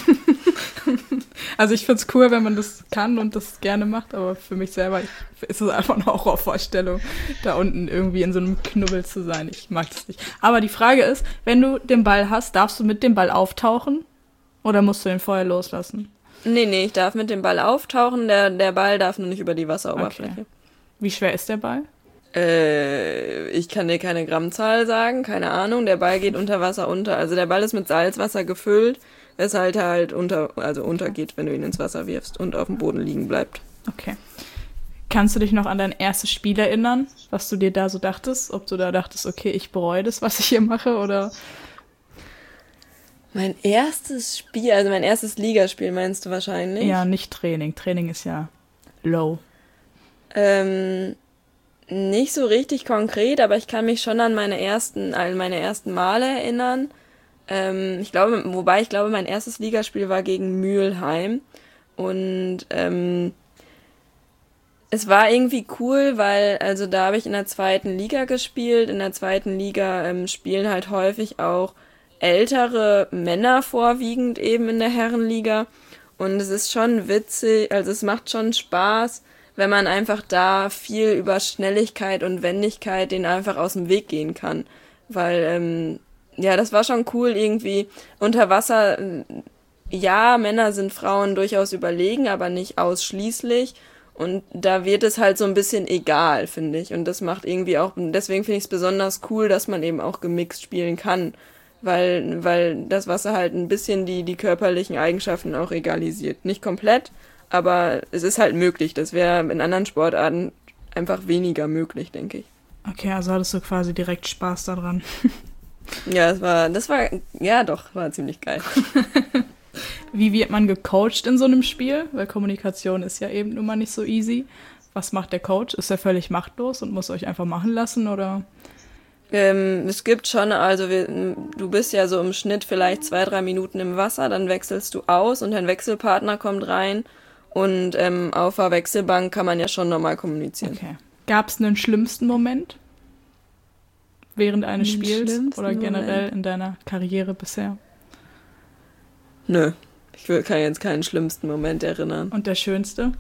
Also ich find's cool, wenn man das kann und das gerne macht, aber für mich selber ist es einfach eine Horrorvorstellung, da unten irgendwie in so einem Knubbel zu sein. Ich mag das nicht. Aber die Frage ist, wenn du den Ball hast, darfst du mit dem Ball auftauchen oder musst du ihn vorher loslassen? Nee, ich darf mit dem Ball auftauchen, der Ball darf nur nicht über die Wasseroberfläche. Okay. Wie schwer ist der Ball? Ich kann dir keine Grammzahl sagen, keine Ahnung. Der Ball geht unter Wasser unter. Also der Ball ist mit Salzwasser gefüllt, weshalb er halt untergeht, wenn du ihn ins Wasser wirfst und auf dem Boden liegen bleibt. Okay. Kannst du dich noch an dein erstes Spiel erinnern, was du dir da so dachtest? Ob du da dachtest, okay, ich bereue das, was ich hier mache, oder? Mein erstes Spiel, also mein erstes Ligaspiel meinst du wahrscheinlich? Ja, nicht Training. Training ist ja low. Nicht so richtig konkret, aber ich kann mich schon an meine ersten Male erinnern. Ich glaube, mein erstes Ligaspiel war gegen Mülheim. Und es war irgendwie cool, weil, also da habe ich in der 2. Liga gespielt. In der 2. Liga spielen halt häufig auch ältere Männer vorwiegend eben in der Herrenliga. Und es ist schon witzig, also es macht schon Spaß, wenn man einfach da viel über Schnelligkeit und Wendigkeit denen einfach aus dem Weg gehen kann. Weil, das war schon cool irgendwie. Unter Wasser, ja, Männer sind Frauen durchaus überlegen, aber nicht ausschließlich. Und da wird es halt so ein bisschen egal, finde ich. Und das macht irgendwie auch, deswegen finde ich es besonders cool, dass man eben auch gemixt spielen kann. Weil das Wasser halt ein bisschen die körperlichen Eigenschaften auch egalisiert. Nicht komplett, aber es ist halt möglich. Das wäre in anderen Sportarten einfach weniger möglich, denke ich. Okay, also hattest du quasi direkt Spaß daran. Ja, war ziemlich geil. Wie wird man gecoacht in so einem Spiel? Weil Kommunikation ist ja eben nun mal nicht so easy. Was macht der Coach? Ist er völlig machtlos und muss euch einfach machen lassen, oder? Es gibt schon, also du bist ja so im Schnitt vielleicht 2-3 Minuten im Wasser, dann wechselst du aus und dein Wechselpartner kommt rein. Und auf der Wechselbank kann man ja schon normal kommunizieren. Okay. Gab es einen schlimmsten Moment während eines Spiels oder generell in deiner Karriere bisher? Nö, ich kann jetzt keinen schlimmsten Moment erinnern. Und der schönste?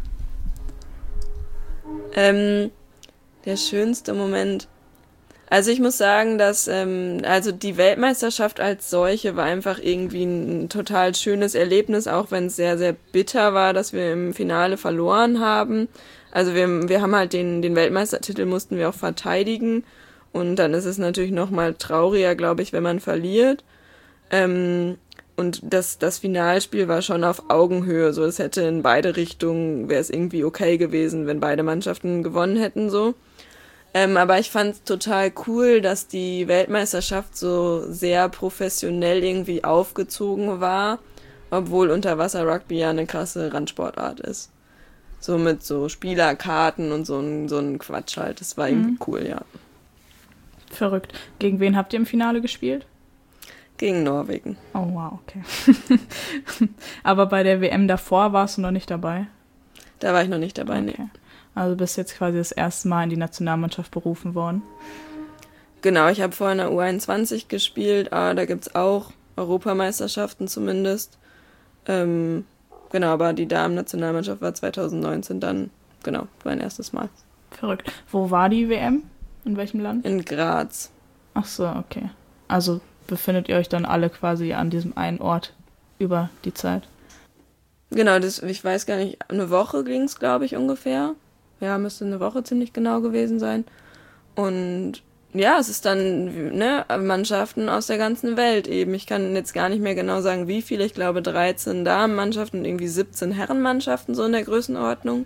Der schönste Moment. Also ich muss sagen, dass die Weltmeisterschaft als solche war einfach irgendwie ein total schönes Erlebnis, auch wenn es sehr, sehr bitter war, dass wir im Finale verloren haben. Also wir haben halt den Weltmeistertitel mussten wir auch verteidigen und dann ist es natürlich noch mal trauriger, glaube ich, wenn man verliert. Und das Finalspiel war schon auf Augenhöhe, so es hätte in beide Richtungen, wäre es irgendwie okay gewesen, wenn beide Mannschaften gewonnen hätten, so. Aber ich fand es total cool, dass die Weltmeisterschaft so sehr professionell irgendwie aufgezogen war, obwohl Unterwasser-Rugby ja eine krasse Randsportart ist. So mit so Spielerkarten und so ein Quatsch halt. Das war irgendwie cool, ja. Verrückt. Gegen wen habt ihr im Finale gespielt? Gegen Norwegen. Oh, wow, okay. Aber bei der WM davor warst du noch nicht dabei? Da war ich noch nicht dabei, okay. Nee. Also bist jetzt quasi das erste Mal in die Nationalmannschaft berufen worden. Genau, ich habe vorher in der U21 gespielt, da gibt's auch Europameisterschaften zumindest. Genau, aber die Damen-Nationalmannschaft war 2019 dann, genau, mein erstes Mal. Verrückt. Wo war die WM? In welchem Land? In Graz. Ach so, okay. Also befindet ihr euch dann alle quasi an diesem einen Ort über die Zeit? Genau, ich weiß gar nicht, eine Woche ging's, glaube ich, ungefähr. Ja, müsste eine Woche ziemlich genau gewesen sein. Und ja, es ist dann Mannschaften aus der ganzen Welt eben. Ich kann jetzt gar nicht mehr genau sagen, wie viele. Ich glaube 13 Damenmannschaften und irgendwie 17 Herrenmannschaften, so in der Größenordnung.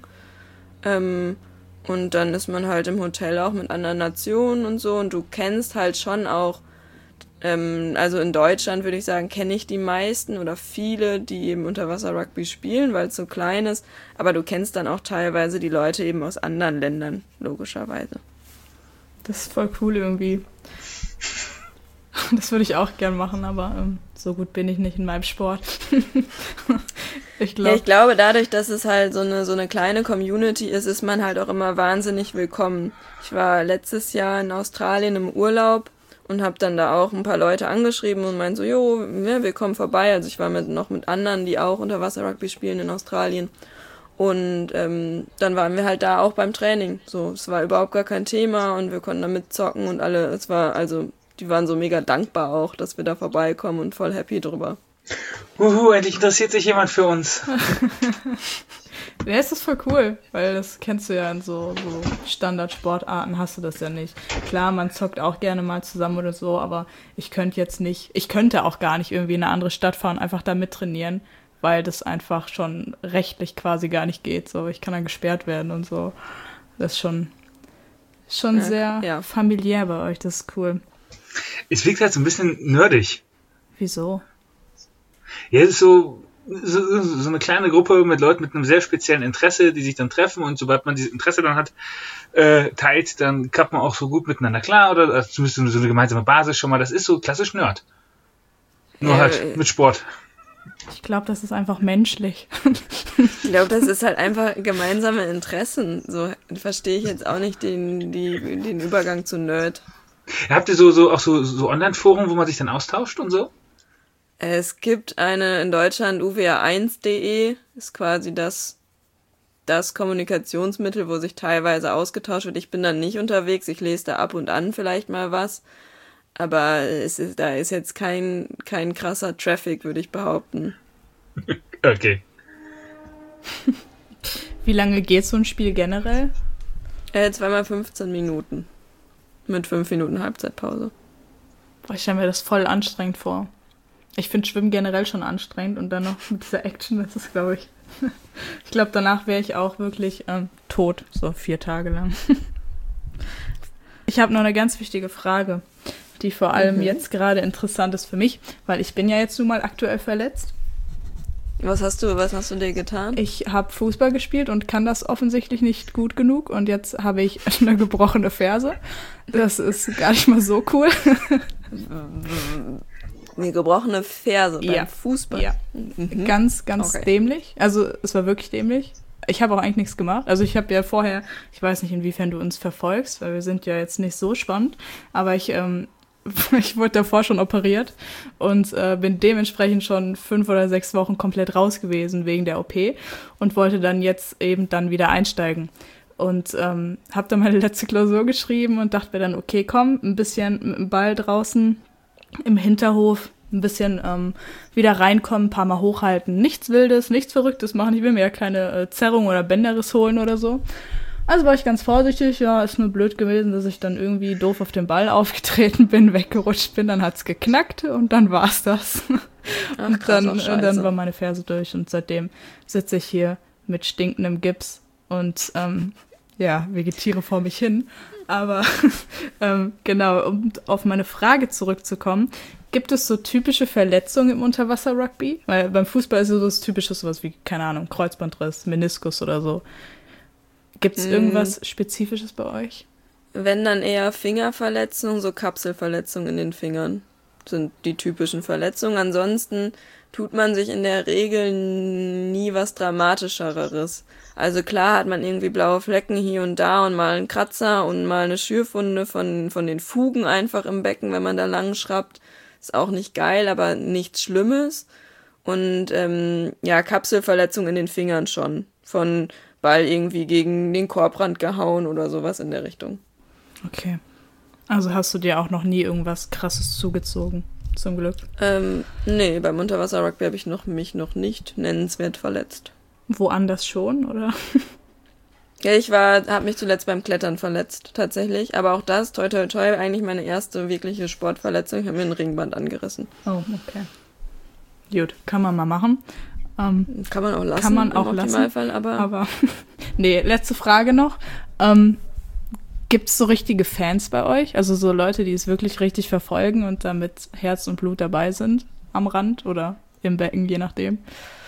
Und dann ist man halt im Hotel auch mit anderen Nationen und so. Und du kennst halt schon auch Also in Deutschland würde ich sagen, kenne ich die meisten oder viele, die eben Unterwasser-Rugby spielen, weil es so klein ist. Aber du kennst dann auch teilweise die Leute eben aus anderen Ländern, logischerweise. Das ist voll cool irgendwie. Das würde ich auch gern machen, aber so gut bin ich nicht in meinem Sport. Ich glaube, dadurch, dass es halt so eine kleine Community ist, ist man halt auch immer wahnsinnig willkommen. Ich war letztes Jahr in Australien im Urlaub und habe dann da auch ein paar Leute angeschrieben und meinte so, jo, ja, wir kommen vorbei. Also ich war noch mit anderen, die auch Unterwasser-Rugby spielen in Australien. Und dann waren wir halt da auch beim Training. So, es war überhaupt gar kein Thema und wir konnten da mitzocken und alle, die waren so mega dankbar auch, dass wir da vorbeikommen und voll happy drüber. Endlich interessiert sich jemand für uns. Ja, es ist voll cool, weil das kennst du ja in so Standardsportarten, hast du das ja nicht. Klar, man zockt auch gerne mal zusammen oder so, aber ich könnte auch gar nicht irgendwie in eine andere Stadt fahren, einfach da mittrainieren, weil das einfach schon rechtlich quasi gar nicht geht. So, ich kann dann gesperrt werden und so. Das ist schon sehr familiär bei euch, das ist cool. Es wirkt halt so ein bisschen nerdig. Wieso? Ja, es ist so eine kleine Gruppe mit Leuten mit einem sehr speziellen Interesse, die sich dann treffen und sobald man dieses Interesse dann hat, teilt, dann klappt man auch so gut miteinander klar oder also zumindest so eine gemeinsame Basis schon mal. Das ist so klassisch Nerd. Nur halt mit Sport. Ich glaube, das ist einfach menschlich. Ich glaube, das ist halt einfach gemeinsame Interessen. So verstehe ich jetzt auch nicht den Übergang zu Nerd. Habt ihr so Online-Foren, wo man sich dann austauscht und so? Es gibt eine in Deutschland, uwa1.de, ist quasi das Kommunikationsmittel, wo sich teilweise ausgetauscht wird. Ich bin dann nicht unterwegs, ich lese da ab und an vielleicht mal was, aber da ist jetzt kein krasser Traffic, würde ich behaupten. Okay. Wie lange geht so ein Spiel generell? 2x 15 Minuten. Mit 5 Minuten Halbzeitpause. Boah, ich stelle mir das voll anstrengend vor. Ich finde Schwimmen generell schon anstrengend und dann noch mit dieser Action, das ist, glaube ich... Ich glaube, danach wäre ich auch wirklich tot, so 4 Tage lang. Ich habe noch eine ganz wichtige Frage, die vor allem jetzt gerade interessant ist für mich, weil ich bin ja jetzt nun mal aktuell verletzt. Was hast du dir getan? Ich habe Fußball gespielt und kann das offensichtlich nicht gut genug und jetzt habe ich eine gebrochene Ferse. Das ist gar nicht mal so cool. Eine gebrochene Ferse beim Fußball? Ja, ganz dämlich. Also es war wirklich dämlich. Ich habe auch eigentlich nichts gemacht. Also ich habe ja vorher, ich weiß nicht, inwiefern du uns verfolgst, weil wir sind ja jetzt nicht so spannend, aber ich wurde davor schon operiert und bin dementsprechend schon 5 oder 6 Wochen komplett raus gewesen wegen der OP und wollte dann jetzt eben dann wieder einsteigen. Und habe dann meine letzte Klausur geschrieben und dachte mir dann, okay, komm, ein bisschen mit dem Ball draußen im Hinterhof, ein bisschen wieder reinkommen, ein paar Mal hochhalten. Nichts Wildes, nichts Verrücktes machen. Ich will mir ja keine Zerrung oder Bänderriss holen oder so. Also war ich ganz vorsichtig. Ja, ist nur blöd gewesen, dass ich dann irgendwie doof auf den Ball aufgetreten bin, weggerutscht bin. Dann hat's geknackt und dann war's das. Ach, und krass, dann war meine Ferse durch und seitdem sitze ich hier mit stinkendem Gips und vegetiere vor mich hin. Aber genau, um auf meine Frage zurückzukommen, gibt es so typische Verletzungen im Unterwasser-Rugby? Weil beim Fußball ist so das Typische sowas wie, keine Ahnung, Kreuzbandriss, Meniskus oder so. Gibt es irgendwas Spezifisches bei euch? Wenn dann eher Fingerverletzungen, so Kapselverletzungen in den Fingern sind die typischen Verletzungen. Ansonsten tut man sich in der Regel nie was Dramatischeres. Also klar hat man irgendwie blaue Flecken hier und da und mal einen Kratzer und mal eine Schürfwunde von den Fugen einfach im Becken, wenn man da lang schraubt. Ist auch nicht geil, aber nichts Schlimmes. Und Kapselverletzung in den Fingern schon. Von Ball irgendwie gegen den Korbrand gehauen oder sowas in der Richtung. Okay. Also hast du dir auch noch nie irgendwas Krasses zugezogen, zum Glück? Nee, beim Unterwasser-Rugby habe ich mich noch nicht nennenswert verletzt. Woanders schon, oder? Ja, habe mich zuletzt beim Klettern verletzt, tatsächlich. Aber auch das, toi toi toi, eigentlich meine erste wirkliche Sportverletzung. Ich habe mir ein Ringband angerissen. Oh, okay. Gut, kann man mal machen. Kann man auch lassen. Kann man auch im Optimalfall, aber nee, letzte Frage noch. Gibt es so richtige Fans bei euch? Also so Leute, die es wirklich richtig verfolgen und da mit Herz und Blut dabei sind? Am Rand oder im Becken, je nachdem?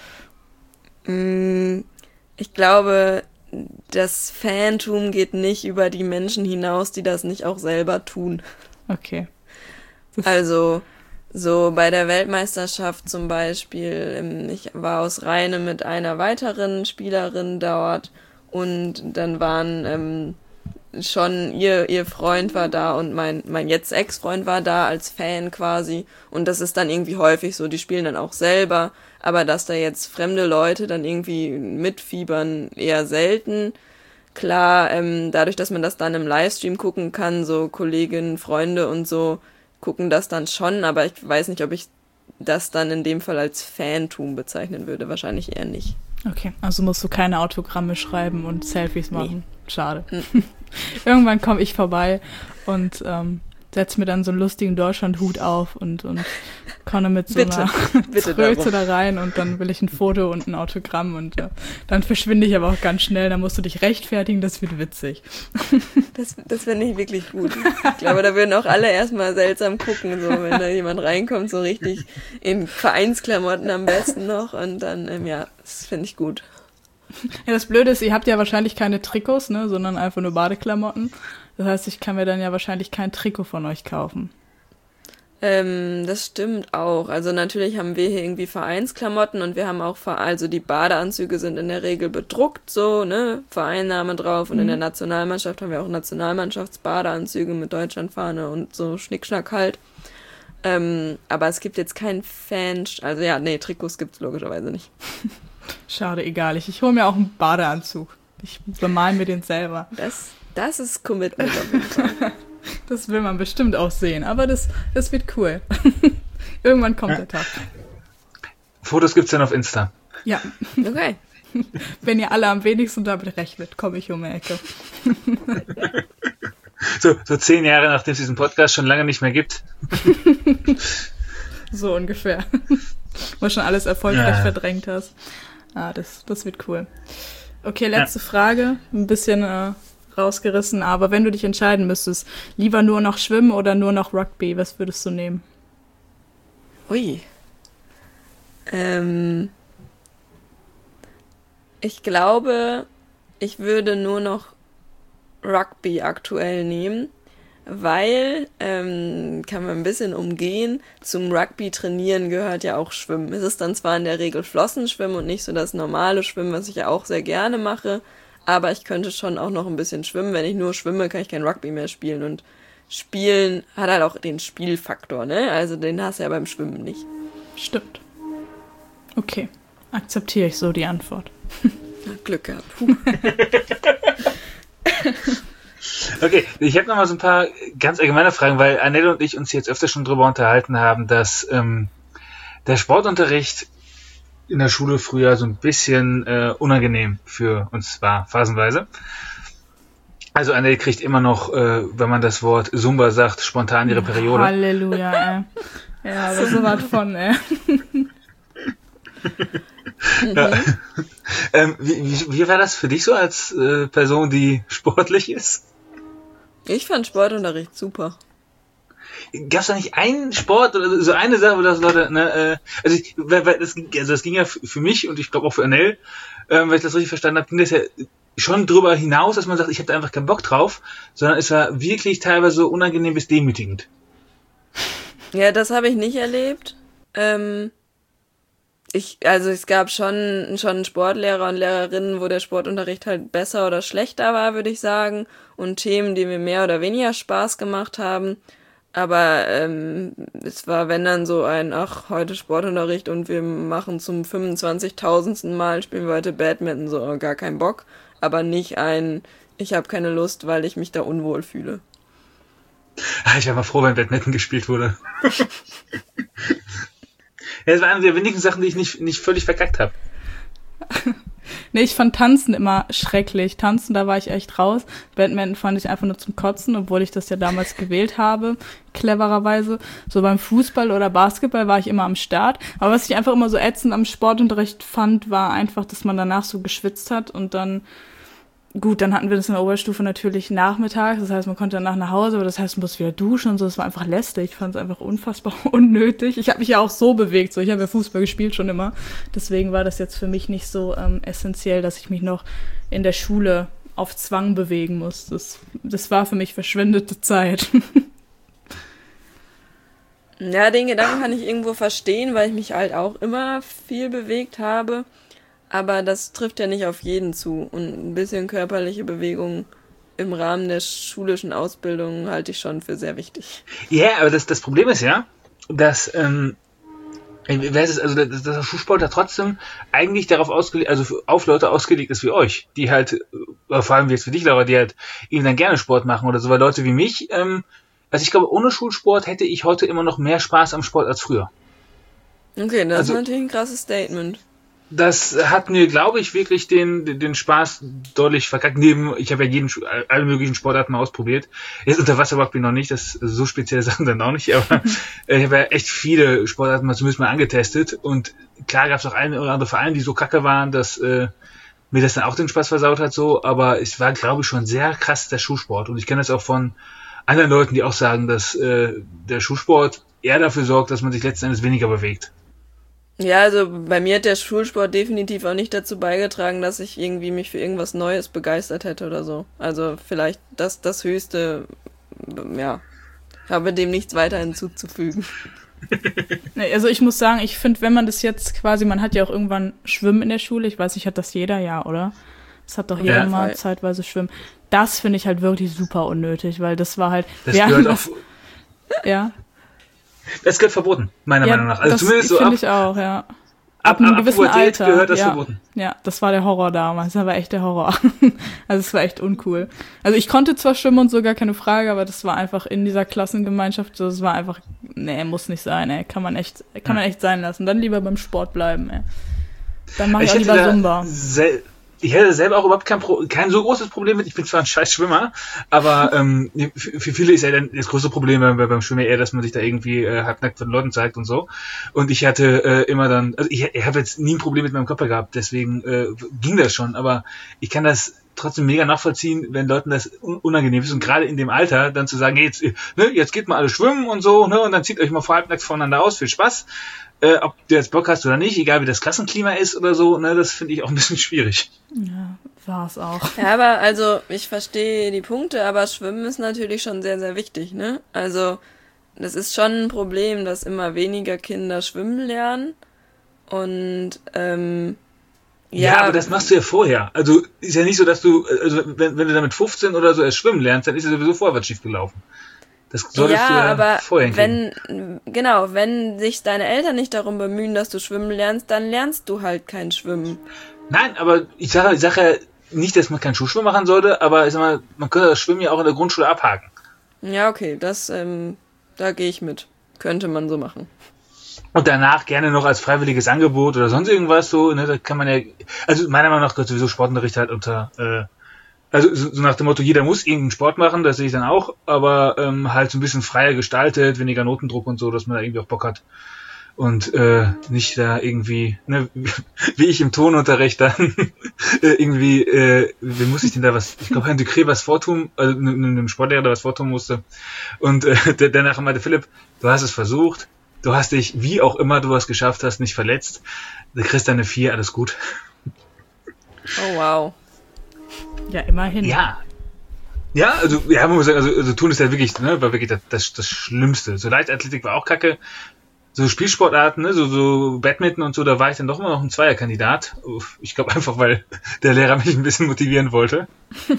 Ich glaube, das Fantum geht nicht über die Menschen hinaus, die das nicht auch selber tun. Okay. Also so bei der Weltmeisterschaft zum Beispiel, ich war aus Rheine mit einer weiteren Spielerin dort und dann waren schon ihr Freund war da und mein jetzt Ex-Freund war da als Fan quasi und das ist dann irgendwie häufig so, die spielen dann auch selber, aber dass da jetzt fremde Leute dann irgendwie mitfiebern, eher selten. Klar, dadurch, dass man das dann im Livestream gucken kann, so Kolleginnen, Freunde und so gucken das dann schon, aber ich weiß nicht, ob ich das dann in dem Fall als Fantum bezeichnen würde, wahrscheinlich eher nicht. Okay, also musst du keine Autogramme schreiben und Selfies machen. Nee. Schade. Irgendwann komme ich vorbei und setze mir dann so einen lustigen Deutschland-Hut auf und komme mit so einer Tröte da rein und dann will ich ein Foto und ein Autogramm und dann verschwinde ich aber auch ganz schnell, dann musst du dich rechtfertigen, das wird witzig. Das finde ich wirklich gut. Ich glaube, da würden auch alle erstmal seltsam gucken, so wenn da jemand reinkommt, so richtig in Vereinsklamotten am besten noch und dann, das finde ich gut. Ja, das Blöde ist, ihr habt ja wahrscheinlich keine Trikots, ne, sondern einfach nur Badeklamotten. Das heißt, ich kann mir dann ja wahrscheinlich kein Trikot von euch kaufen. Das stimmt auch. Also natürlich haben wir hier irgendwie Vereinsklamotten und wir haben auch, also die Badeanzüge sind in der Regel bedruckt, so, ne, Vereinname drauf und in der Nationalmannschaft haben wir auch Nationalmannschaftsbadeanzüge mit Deutschlandfahne und so Schnickschnack halt. Aber es gibt jetzt kein also Trikots gibt's logischerweise nicht. Schade, egal. Ich hole mir auch einen Badeanzug. Ich bemal mir den selber. Das ist Commitment auf jeden Fall. Das will man bestimmt auch sehen, aber das wird cool. Irgendwann kommt der Tag. Fotos gibt's dann auf Insta. Ja. Okay. Wenn ihr alle am wenigsten damit rechnet, komme ich um die Ecke. So 10 Jahre, nachdem es diesen Podcast schon lange nicht mehr gibt. So ungefähr. Wo schon alles erfolgreich verdrängt hast. Das wird cool. Okay, letzte Frage. Ein bisschen rausgerissen, aber wenn du dich entscheiden müsstest, lieber nur noch Schwimmen oder nur noch Rugby, was würdest du nehmen? Ui. Ich glaube, ich würde nur noch Rugby aktuell nehmen, weil, kann man ein bisschen umgehen, zum Rugby trainieren gehört ja auch Schwimmen. Es ist dann zwar in der Regel Flossenschwimmen und nicht so das normale Schwimmen, was ich ja auch sehr gerne mache, aber ich könnte schon auch noch ein bisschen schwimmen. Wenn ich nur schwimme, kann ich kein Rugby mehr spielen und Spielen hat halt auch den Spielfaktor, ne? Also den hast du ja beim Schwimmen nicht. Stimmt. Okay, akzeptiere ich so die Antwort. Glück gehabt. Okay, ich habe noch mal so ein paar ganz allgemeine Fragen, weil Annette und ich uns jetzt öfter schon drüber unterhalten haben, dass der Sportunterricht in der Schule früher so ein bisschen unangenehm für uns war, phasenweise. Also Annette kriegt immer noch, wenn man das Wort Zumba sagt, spontan ihre Periode. Halleluja, ey. Ja, aber so was von, ey. Ja. Wie war das für dich so als Person, die sportlich ist? Ich fand Sportunterricht super. Gab es da nicht einen Sport oder so eine Sache, wo das Leute, ne, das ging ja für mich und ich glaube auch für Annelle, weil ich das richtig verstanden habe, ging das ja schon drüber hinaus, dass man sagt, ich habe da einfach keinen Bock drauf, sondern es war wirklich teilweise so unangenehm bis demütigend. Ja, das habe ich nicht erlebt. Es gab schon Sportlehrer und Lehrerinnen, wo der Sportunterricht halt besser oder schlechter war, würde ich sagen, und Themen, die mir mehr oder weniger Spaß gemacht haben. Aber es war, wenn dann so heute Sportunterricht und wir machen zum 25.000. Mal, spielen wir heute Badminton, so gar keinen Bock. Aber nicht ich habe keine Lust, weil ich mich da unwohl fühle. Ich war mal froh, wenn Badminton gespielt wurde. Ja, das war eine der wenigen Sachen, die ich nicht völlig verkackt habe. Nee, ich fand Tanzen immer schrecklich. Tanzen, da war ich echt raus. Badminton fand ich einfach nur zum Kotzen, obwohl ich das ja damals gewählt habe, clevererweise. So beim Fußball oder Basketball war ich immer am Start. Aber was ich einfach immer so ätzend am Sportunterricht fand, war einfach, dass man danach so geschwitzt hat und dann gut, dann hatten wir das in der Oberstufe natürlich nachmittags, das heißt, man konnte danach nach Hause, aber das heißt, man musste wieder duschen und so, das war einfach lästig, ich fand es einfach unfassbar unnötig. Ich habe mich ja auch so bewegt, so ich habe ja Fußball gespielt schon immer, deswegen war das jetzt für mich nicht so essentiell, dass ich mich noch in der Schule auf Zwang bewegen muss. Das war für mich verschwendete Zeit. Ja, den Gedanken kann ich irgendwo verstehen, weil ich mich halt auch immer viel bewegt habe. Aber das trifft ja nicht auf jeden zu. Und ein bisschen körperliche Bewegung im Rahmen der schulischen Ausbildung halte ich schon für sehr wichtig. Ja, aber das Problem ist ja, dass der Schulsport ja trotzdem eigentlich darauf ausgelegt, also auf Leute ausgelegt ist wie euch, die halt, vor allem jetzt für dich, Laura, die halt eben dann gerne Sport machen oder so, weil Leute wie mich, also ich glaube, ohne Schulsport hätte ich heute immer noch mehr Spaß am Sport als früher. Okay, das ist natürlich ein krasses Statement. Das hat mir, glaube ich, wirklich den Spaß deutlich verkackt. Ich habe ja alle möglichen Sportarten mal ausprobiert. Jetzt Unterwasser-Rugby noch nicht, das so spezielle Sachen dann auch nicht, aber ich habe ja echt viele Sportarten mal zumindest mal angetestet und klar gab es auch eine oder andere Vereine, die so kacke waren, dass mir das dann auch den Spaß versaut hat, so, aber es war, glaube ich, schon sehr krass der Schulsport und ich kenne das auch von anderen Leuten, die auch sagen, dass der Schulsport eher dafür sorgt, dass man sich letzten Endes weniger bewegt. Ja, also bei mir hat der Schulsport definitiv auch nicht dazu beigetragen, dass ich irgendwie mich für irgendwas Neues begeistert hätte oder so. Also vielleicht das Höchste, ja, habe dem nichts weiter hinzuzufügen. Also ich muss sagen, ich finde, wenn man das jetzt quasi, man hat ja auch irgendwann Schwimmen in der Schule, ich weiß nicht, hat das jeder, ja, oder? Das hat doch jeder mal zeitweise Schwimmen. Das finde ich halt wirklich super unnötig, weil das war halt... Das gehört auf... Ja. Das gehört verboten, meiner Meinung nach. Also das zumindest so finde ich auch, ja. Ab einem gewissen Alter gehört das verboten. Ja, das war der Horror damals. Das war echt der Horror. Also es war echt uncool. Also ich konnte zwar schwimmen und so, gar keine Frage, aber das war einfach in dieser Klassengemeinschaft, das war einfach, nee, muss nicht sein, ey. Kann man echt sein lassen. Dann lieber beim Sport bleiben, ey. Dann mache ich auch lieber Zumba. Ich hätte selber auch überhaupt kein so großes Problem mit. Ich bin zwar ein scheiß Schwimmer, aber für viele ist ja dann das größte Problem beim Schwimmen eher, dass man sich da irgendwie halbnackt von Leuten zeigt und so. Und ich hatte immer dann, also ich habe jetzt nie ein Problem mit meinem Körper gehabt, deswegen ging das schon. Aber ich kann das trotzdem mega nachvollziehen, wenn Leuten das unangenehm ist und gerade in dem Alter dann zu sagen, jetzt geht mal alle schwimmen und so, ne, und dann zieht euch mal halbnackt voneinander aus, viel Spaß. Ob du jetzt Bock hast oder nicht, egal wie das Klassenklima ist oder so, ne, das finde ich auch ein bisschen schwierig. Ja, war es auch. Ja, aber also ich verstehe die Punkte, aber Schwimmen ist natürlich schon sehr, sehr wichtig, ne? Also das ist schon ein Problem, dass immer weniger Kinder schwimmen lernen und ja, aber das machst du ja vorher. Also ist ja nicht so, dass du, also wenn du da mit 15 oder so erst schwimmen lernst, dann ist ja sowieso vorher was schief gelaufen. Das solltest du ja vorher hinkriegen. Wenn sich deine Eltern nicht darum bemühen, dass du schwimmen lernst, dann lernst du halt kein Schwimmen. Nein, aber ich sage ja nicht, dass man keinen Schulschwimmen machen sollte, aber ich sag mal, man könnte das Schwimmen ja auch in der Grundschule abhaken. Ja, okay, da gehe ich mit. Könnte man so machen. Und danach gerne noch als freiwilliges Angebot oder sonst irgendwas so, ne, da kann man ja, also meiner Meinung nach gehört sowieso Sportunterricht halt unter, also so nach dem Motto, jeder muss irgendeinen Sport machen, das sehe ich dann auch, aber halt so ein bisschen freier gestaltet, weniger Notendruck und so, dass man da irgendwie auch Bock hat und nicht da irgendwie, ne, wie ich im Tonunterricht dann irgendwie, wie muss ich denn da was, ich glaube Herrn Ducré was vortun, also einem Sportlehrer da was vortun musste und danach meinte Philipp, du hast es versucht, du hast dich, wie auch immer du es geschafft hast, nicht verletzt, du kriegst eine 4, alles gut. Oh wow. Ja, immerhin. Ja. Ja, also, ja, man muss sagen, also Tun ist ja wirklich, ne, war wirklich das Schlimmste. So Leichtathletik war auch kacke. So Spielsportarten, ne, so Badminton und so, da war ich dann doch immer noch ein Zweierkandidat. Ich glaube einfach, weil der Lehrer mich ein bisschen motivieren wollte.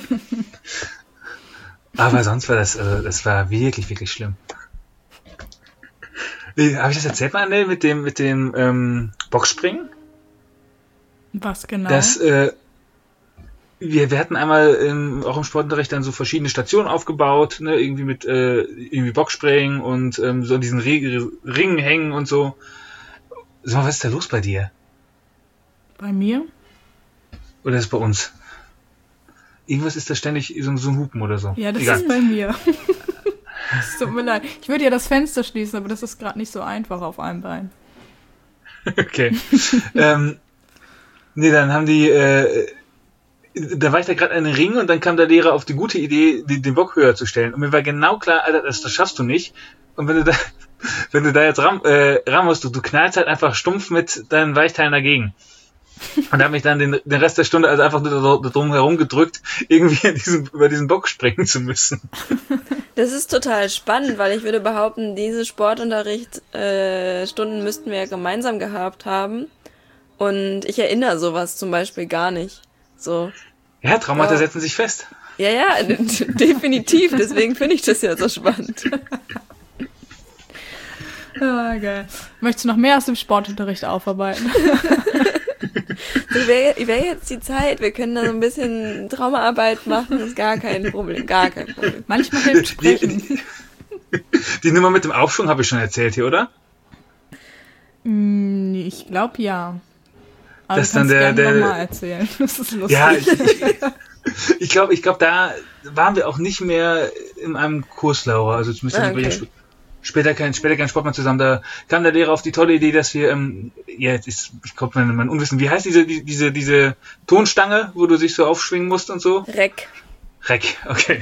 Aber sonst war das war wirklich, wirklich schlimm. Habe ich das erzählt mal, Annel, mit dem Boxspringen? Was genau? Das, wir hatten einmal auch im Sportunterricht dann so verschiedene Stationen aufgebaut, ne, irgendwie mit irgendwie Boxspringen und so an diesen Ringen hängen und so. Sag mal, was ist da los bei dir? Bei mir? Oder ist es bei uns? Irgendwas ist da ständig so ein Hupen oder so. Ja, das ist bei mir. Es tut mir leid. Ich würde ja das Fenster schließen, aber das ist gerade nicht so einfach auf einem Bein. Okay. Nee, dann haben die da war ich da gerade in den Ring und dann kam der Lehrer auf die gute Idee, den Bock höher zu stellen. Und mir war genau klar, Alter, das schaffst du nicht. Und wenn du da jetzt ran musst, du knallst halt einfach stumpf mit deinen Weichteilen dagegen. Und da habe ich dann den Rest der Stunde also einfach nur drum herum gedrückt, irgendwie über diesen Bock springen zu müssen. Das ist total spannend, weil ich würde behaupten, diese Sportunterrichtsstunden müssten wir ja gemeinsam gehabt haben. Und ich erinnere sowas zum Beispiel gar nicht. So. Ja, Traumata setzen sich fest. Ja, definitiv. Deswegen finde ich das ja so spannend. Ja, geil. Möchtest du noch mehr aus dem Sportunterricht aufarbeiten? So wäre jetzt die Zeit, wir können da so ein bisschen Traumaarbeit machen, ist gar kein Problem. Manchmal hilft Sprechen. Die Nummer mit dem Aufschwung habe ich schon erzählt hier, oder? Ich glaube ja. Aber das du kannst dann gerne nochmal erzählen. Das ist lustig. Ja, ich glaube, da waren wir auch nicht mehr in einem Kurs, Laura. Also zumindest okay. Später kein Sport mehr zusammen. Da kam der Lehrer auf die tolle Idee, dass wir, ich glaube, mein Unwissen, wie heißt diese Tonstange, wo du dich so aufschwingen musst und so? Reck, okay.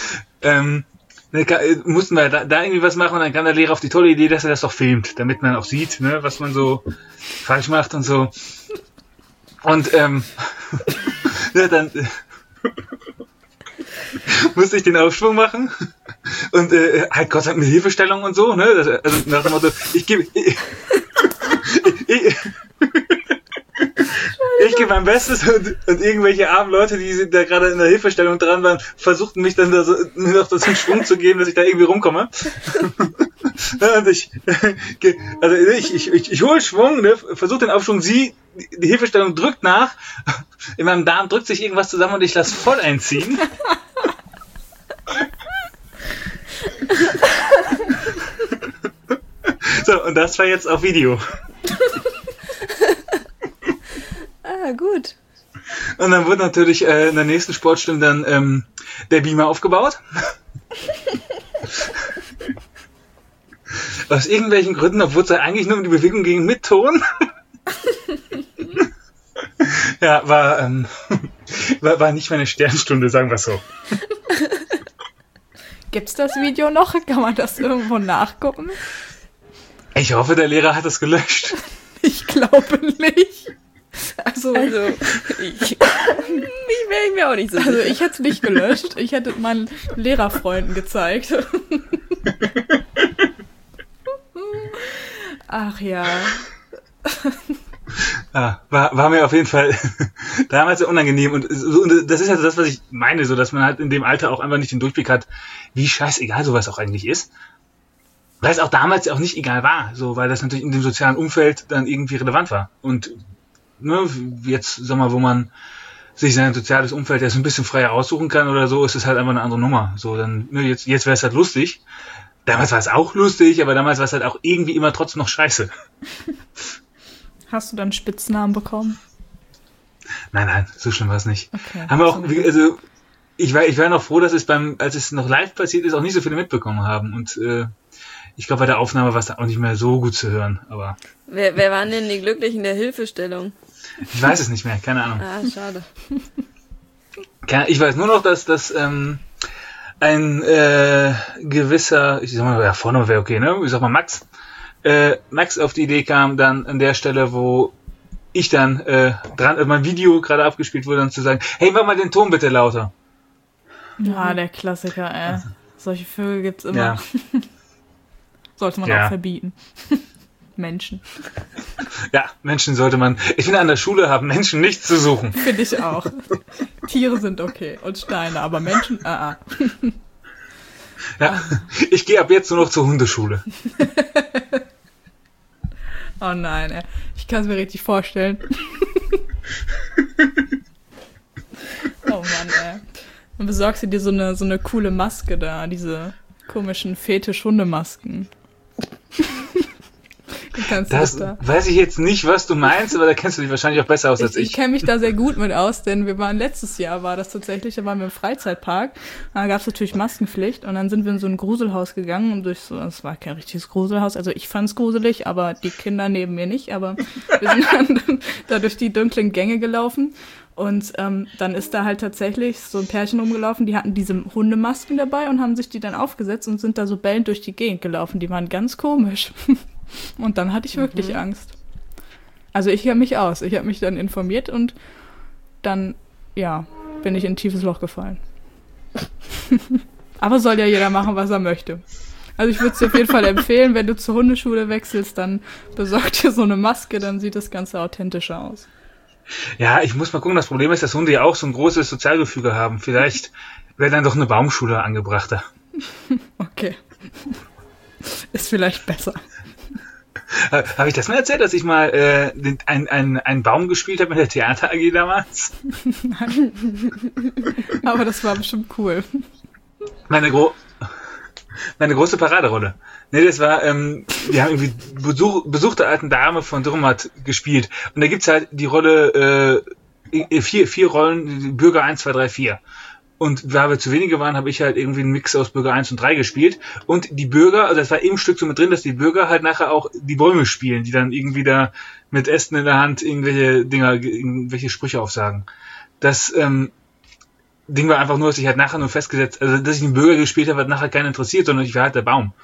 Mussten wir da irgendwie was machen und dann kam der Lehrer auf die tolle Idee, dass er das doch filmt, damit man auch sieht, ne, was man so falsch macht und so. Und ja, dann musste ich den Aufschwung machen und halt Gott sei Dank mit Hilfestellung und so, ne? Also nach dem Motto, ich gebe mein Bestes und irgendwelche armen Leute, die da gerade in der Hilfestellung dran waren, versuchten mich dann da so noch so einen Schwung zu geben, dass ich da irgendwie rumkomme. Und ich hole Schwung, ne, versuche den Aufschwung, die Hilfestellung drückt nach, in meinem Darm drückt sich irgendwas zusammen und ich lasse voll einziehen. So, und das war jetzt auf Video. Gut. Und dann wurde natürlich in der nächsten Sportstunde dann der Beamer aufgebaut. Aus irgendwelchen Gründen, obwohl es ja eigentlich nur um die Bewegung ging mit Ton. Ja, war nicht meine Sternstunde, sagen wir es so. Gibt's das Video noch? Kann man das irgendwo nachgucken? Ich hoffe, der Lehrer hat es gelöscht. Ich glaube nicht. Also ich wäre mir auch nicht so sicher. Also ich hätte es nicht gelöscht. Ich hätte meinen Lehrerfreunden gezeigt. Ach ja. Ja, war mir auf jeden Fall damals sehr unangenehm und das ist halt das, was ich meine, so dass man halt in dem Alter auch einfach nicht den Durchblick hat, wie scheißegal sowas auch eigentlich ist. Weil es auch damals auch nicht egal war, so, weil das natürlich in dem sozialen Umfeld dann irgendwie relevant war. Und ne, jetzt, sag mal, wo man sich sein soziales Umfeld ja so ein bisschen freier aussuchen kann oder so, ist es halt einfach eine andere Nummer. So, dann, ne, jetzt wäre es halt lustig. Damals war es auch lustig, aber damals war es halt auch irgendwie immer trotzdem noch scheiße. Hast du dann Spitznamen bekommen? Nein, so schlimm war es nicht. Okay, haben wir auch, also ich war noch froh, dass als es noch live passiert ist, auch nicht so viele mitbekommen haben. Und ich glaube, bei der Aufnahme war es dann auch nicht mehr so gut zu hören. Aber Wer waren denn die Glücklichen der Hilfestellung? Ich weiß es nicht mehr, keine Ahnung. Ah, schade. Ich weiß nur noch, dass ein gewisser, ich sag mal, ja, Vorname wäre okay, ne? Ich sag mal Max auf die Idee kam, dann an der Stelle, wo ich dann mein Video gerade abgespielt wurde, dann zu sagen, hey, mach mal den Ton bitte lauter. Ja, der Klassiker, ey. Also, solche Vögel gibt's immer. Ja. Sollte man auch verbieten. Menschen. Ja, Menschen sollte man. Ich finde, an der Schule haben Menschen nichts zu suchen. Finde ich auch. Tiere sind okay und Steine, aber Menschen, Ja, ich gehe ab jetzt nur noch zur Hundeschule. Oh nein, ey. Ich kann es mir richtig vorstellen. Oh Mann, ey. Dann besorgst du dir so eine coole Maske da, diese komischen Fetisch-Hundemasken. Das weiß ich jetzt nicht, was du meinst, aber da kennst du dich wahrscheinlich auch besser aus als ich. Ich kenne mich da sehr gut mit aus, denn da waren wir im Freizeitpark, da gab es natürlich Maskenpflicht und dann sind wir in so ein Gruselhaus gegangen und es war kein richtiges Gruselhaus, also ich fand's gruselig, aber die Kinder neben mir nicht, aber wir sind dann da durch die dunklen Gänge gelaufen Und dann ist da halt tatsächlich so ein Pärchen rumgelaufen, die hatten diese Hundemasken dabei und haben sich die dann aufgesetzt und sind da so bellend durch die Gegend gelaufen. Die waren ganz komisch. Und dann hatte ich wirklich Angst. Also ich kenne mich aus. Ich habe mich dann informiert und dann, ja, bin ich in ein tiefes Loch gefallen. Aber soll ja jeder machen, was er möchte. Also ich würde es dir auf jeden Fall empfehlen, wenn du zur Hundeschule wechselst, dann besorg dir so eine Maske, dann sieht das Ganze authentischer aus. Ja, ich muss mal gucken. Das Problem ist, dass Hunde ja auch so ein großes Sozialgefüge haben. Vielleicht wäre dann doch eine Baumschule angebrachter. Okay. Ist vielleicht besser. Habe ich das mal erzählt, dass ich mal einen Baum gespielt habe mit der Theater AG damals? Nein. Aber das war bestimmt cool. Meine große Paraderolle. Nee, das war, wir haben irgendwie Besuch der alten Dame von Dürrematt gespielt. Und da gibt's halt die Rolle, vier Rollen, Bürger 1, 2, 3, 4. Und weil wir zu wenige waren, habe ich halt irgendwie einen Mix aus Bürger 1 und 3 gespielt. Und die Bürger, also das war im Stück so mit drin, dass die Bürger halt nachher auch die Bäume spielen, die dann irgendwie da mit Ästen in der Hand irgendwelche Sprüche aufsagen. Das Ding war einfach nur, dass ich halt nachher nur festgesetzt, also dass ich einen Bürger gespielt habe, hat nachher keinen interessiert, sondern ich war halt der Baum.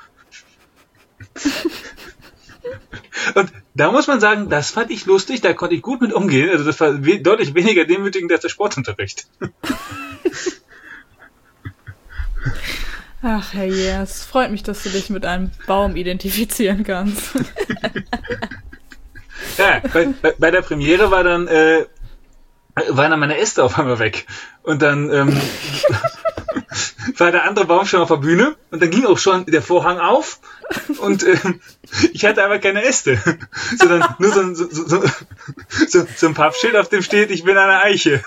Und da muss man sagen, das fand ich lustig, da konnte ich gut mit umgehen. Also das war deutlich weniger demütigend als der Sportunterricht. Ach herrje, es freut mich, dass du dich mit einem Baum identifizieren kannst. Ja, bei der Premiere waren dann meine Äste auf einmal weg. Und dann war der andere Baum schon auf der Bühne und dann ging auch schon der Vorhang auf und ich hatte aber keine Äste, sondern nur so ein Pappschild, auf dem steht, ich bin eine Eiche.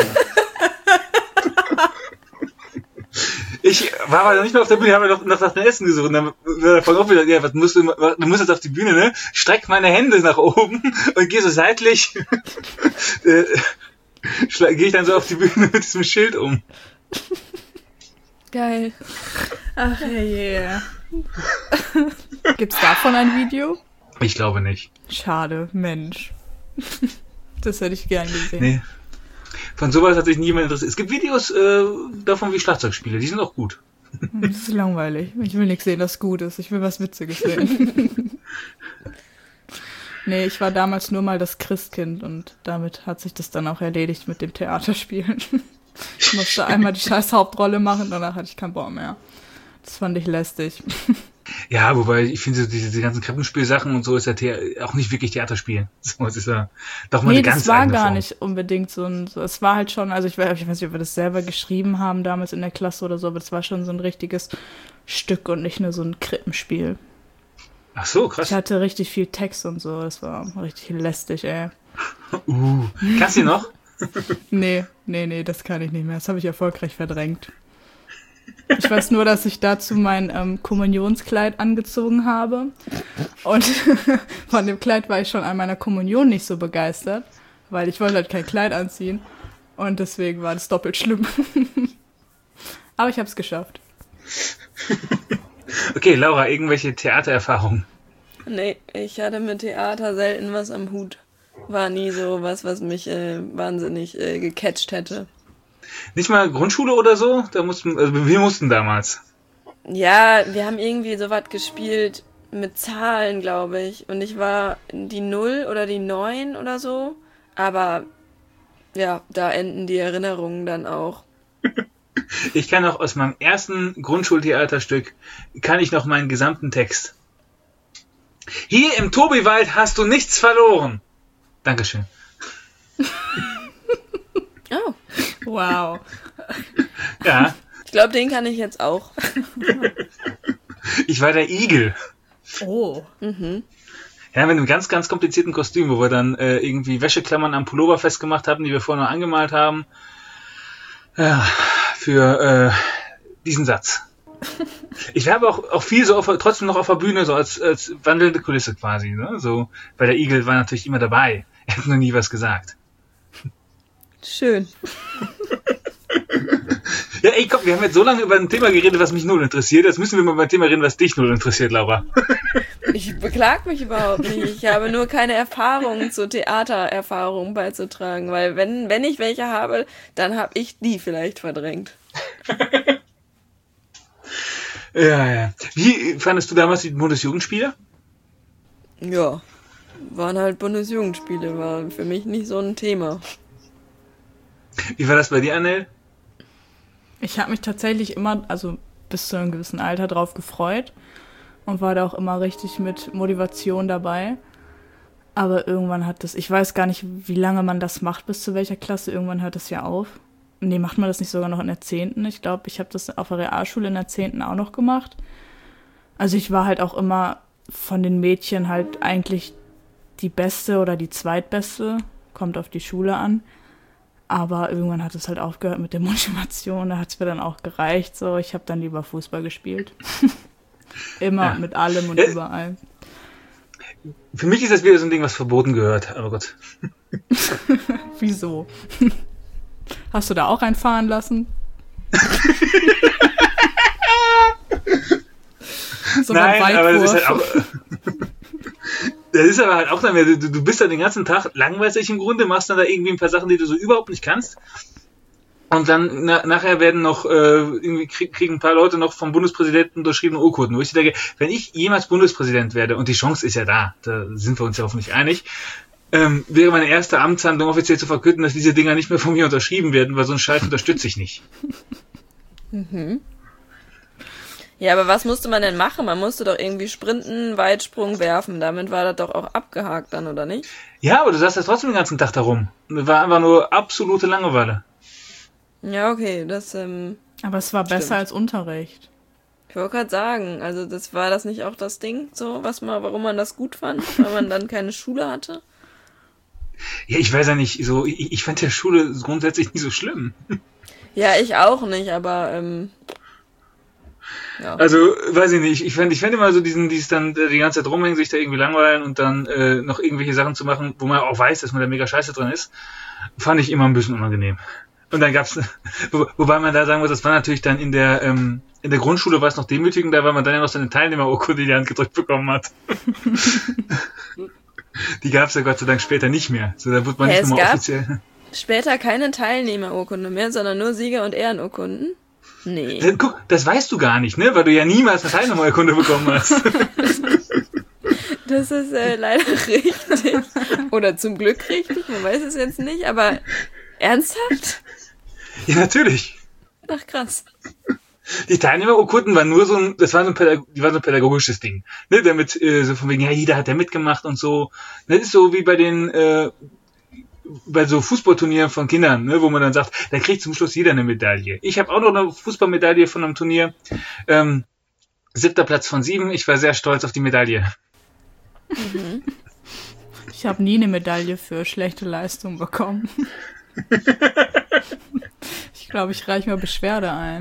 Ich war aber noch nicht mehr auf der Bühne, habe noch nach den Essen gesucht und dann war davon auch wieder, ja, du musst jetzt auf die Bühne, ne? Streck meine Hände nach oben und gehe so seitlich, gehe ich dann so auf die Bühne mit diesem Schild um. Geil. Ach herrje. Gibt's davon ein Video? Ich glaube nicht. Schade, Mensch. Das hätte ich gern gesehen. Nee. Von sowas hat sich niemand interessiert. Es gibt Videos davon, wie ich Schlagzeug spiele. Die sind auch gut. Das ist langweilig. Ich will nichts sehen, das gut ist. Ich will was Witziges sehen. Nee, ich war damals nur mal das Christkind und damit hat sich das dann auch erledigt mit dem Theaterspielen. Ich musste einmal die scheiß Hauptrolle machen, danach hatte ich keinen Bock mehr. Das fand ich lästig. Ja, wobei ich finde, diese ganzen Krippenspielsachen und so ist ja auch nicht wirklich Theaterspielen. So, es ist ja doch mal eine ganz eigene Form. Das war gar nicht unbedingt so es war halt schon, also ich weiß nicht, ob wir das selber geschrieben haben damals in der Klasse oder so, aber das war schon so ein richtiges Stück und nicht nur so ein Krippenspiel. Ach so, krass. Ich hatte richtig viel Text und so, das war richtig lästig, ey. Kannst du noch? Nee, das kann ich nicht mehr. Das habe ich erfolgreich verdrängt. Ich weiß nur, dass ich dazu mein Kommunionskleid angezogen habe. Und von dem Kleid war ich schon an meiner Kommunion nicht so begeistert, weil ich wollte halt kein Kleid anziehen. Und deswegen war das doppelt schlimm. Aber ich habe es geschafft. Okay, Laura, irgendwelche Theatererfahrungen? Nee, ich hatte mit Theater selten was am Hut. War nie so was mich wahnsinnig gecatcht hätte. Nicht mal Grundschule oder so? Wir mussten damals. Ja, wir haben irgendwie sowas gespielt mit Zahlen, glaube ich. Und ich war die 0 oder die 9 oder so. Aber ja, da enden die Erinnerungen dann auch. Ich kann auch aus meinem ersten Grundschultheaterstück, kann ich noch meinen gesamten Text. Hier im Tobiwald hast du nichts verloren. Dankeschön. Oh. Wow. Ja. Ich glaube, den kann ich jetzt auch. Ich war der Igel. Oh. Mhm. Ja, mit einem ganz, ganz komplizierten Kostüm, wo wir dann irgendwie Wäscheklammern am Pullover festgemacht haben, die wir vorher noch angemalt haben. Ja, für diesen Satz. Ich war aber auch viel so trotzdem noch auf der Bühne, so als wandelnde Kulisse quasi, ne? So, weil der Igel war natürlich immer dabei. Er hat noch nie was gesagt. Schön. Ja, ey, komm, wir haben jetzt so lange über ein Thema geredet, was mich null interessiert. Jetzt müssen wir mal über ein Thema reden, was dich null interessiert, Laura. Ich beklag mich überhaupt nicht. Ich habe nur keine Erfahrungen zur Theatererfahrung beizutragen, weil wenn ich welche habe, dann habe ich die vielleicht verdrängt. Ja. Wie fandest du damals die Bundesjugendspiele? Ja, waren halt Bundesjugendspiele, war für mich nicht so ein Thema. Wie war das bei dir, Annel? Ich habe mich tatsächlich immer, also bis zu einem gewissen Alter drauf gefreut und war da auch immer richtig mit Motivation dabei. Aber irgendwann hat das, ich weiß gar nicht, wie lange man das macht, bis zu welcher Klasse, irgendwann hört das ja auf. Nee, macht man das nicht sogar noch in der 10.? Ich glaube, ich habe das auf der Realschule in der 10. auch noch gemacht. Also ich war halt auch immer von den Mädchen halt eigentlich die Beste oder die Zweitbeste, kommt auf die Schule an. Aber irgendwann hat es halt aufgehört mit der Motivation, da hat es mir dann auch gereicht. So, ich habe dann lieber Fußball gespielt. Immer mit allem und überall. Für mich ist das wieder so ein Ding, was verboten gehört, aber Gott. Wieso? Hast du da auch einfahren lassen? So nein, aber das ist halt auch... Das ist aber halt auch dann, du bist dann den ganzen Tag langweilig im Grunde, machst dann da irgendwie ein paar Sachen, die du so überhaupt nicht kannst. Und dann nachher werden noch, irgendwie kriegen ein paar Leute noch vom Bundespräsidenten unterschriebene Urkunden, wo ich denke, wenn ich jemals Bundespräsident werde, und die Chance ist ja da sind wir uns ja hoffentlich einig, wäre meine erste Amtshandlung offiziell zu verkünden, dass diese Dinger nicht mehr von mir unterschrieben werden, weil so einen Scheiß unterstütze ich nicht. Mhm. Ja, aber was musste man denn machen? Man musste doch irgendwie sprinten, Weitsprung, werfen. Damit war das doch auch abgehakt dann, oder nicht? Ja, aber du saßt ja trotzdem den ganzen Tag da rum. Das war einfach nur absolute Langeweile. Ja, okay, das aber es war stimmt. Besser als Unterricht. Ich wollte gerade sagen, also war das nicht auch das Ding, so warum man das gut fand, weil man dann keine Schule hatte? Ja, ich weiß ja nicht, so ich fand ja Schule grundsätzlich nie so schlimm. Ja, ich auch nicht, aber ja. Also, weiß ich nicht, ich fand immer so dieses dann die ganze Zeit rumhängen, sich da irgendwie langweilen und dann noch irgendwelche Sachen zu machen, wo man auch weiß, dass man da mega scheiße drin ist, fand ich immer ein bisschen unangenehm. Und dann gab's, wobei man da sagen muss, das war natürlich dann in der Grundschule war es noch demütigender, weil man dann ja noch so eine Teilnehmerurkunde in die Hand gedrückt bekommen hat. Die gab's ja Gott sei Dank später nicht mehr. So, da wurde man nicht nochmal offiziell. Später keine Teilnehmerurkunde mehr, sondern nur Sieger- und Ehrenurkunden? Nee. Guck, das weißt du gar nicht, ne? Weil du ja niemals eine Teilnehmerurkunde bekommen hast. Das ist leider richtig. Oder zum Glück richtig, man weiß es jetzt nicht, aber ernsthaft? Ja, natürlich. Ach, krass. Die Teilnehmerurkunden waren nur so ein pädagogisches Ding. Ne? Damit, so von wegen, ja, jeder hat ja mitgemacht und so. Das ist so wie bei so Fußballturnieren von Kindern, ne, wo man dann sagt, da kriegt zum Schluss jeder eine Medaille. Ich habe auch noch eine Fußballmedaille von einem Turnier. 7. Platz von 7. Ich war sehr stolz auf die Medaille. Mhm. Ich habe nie eine Medaille für schlechte Leistung bekommen. Ich glaube, ich reiche mir Beschwerde ein.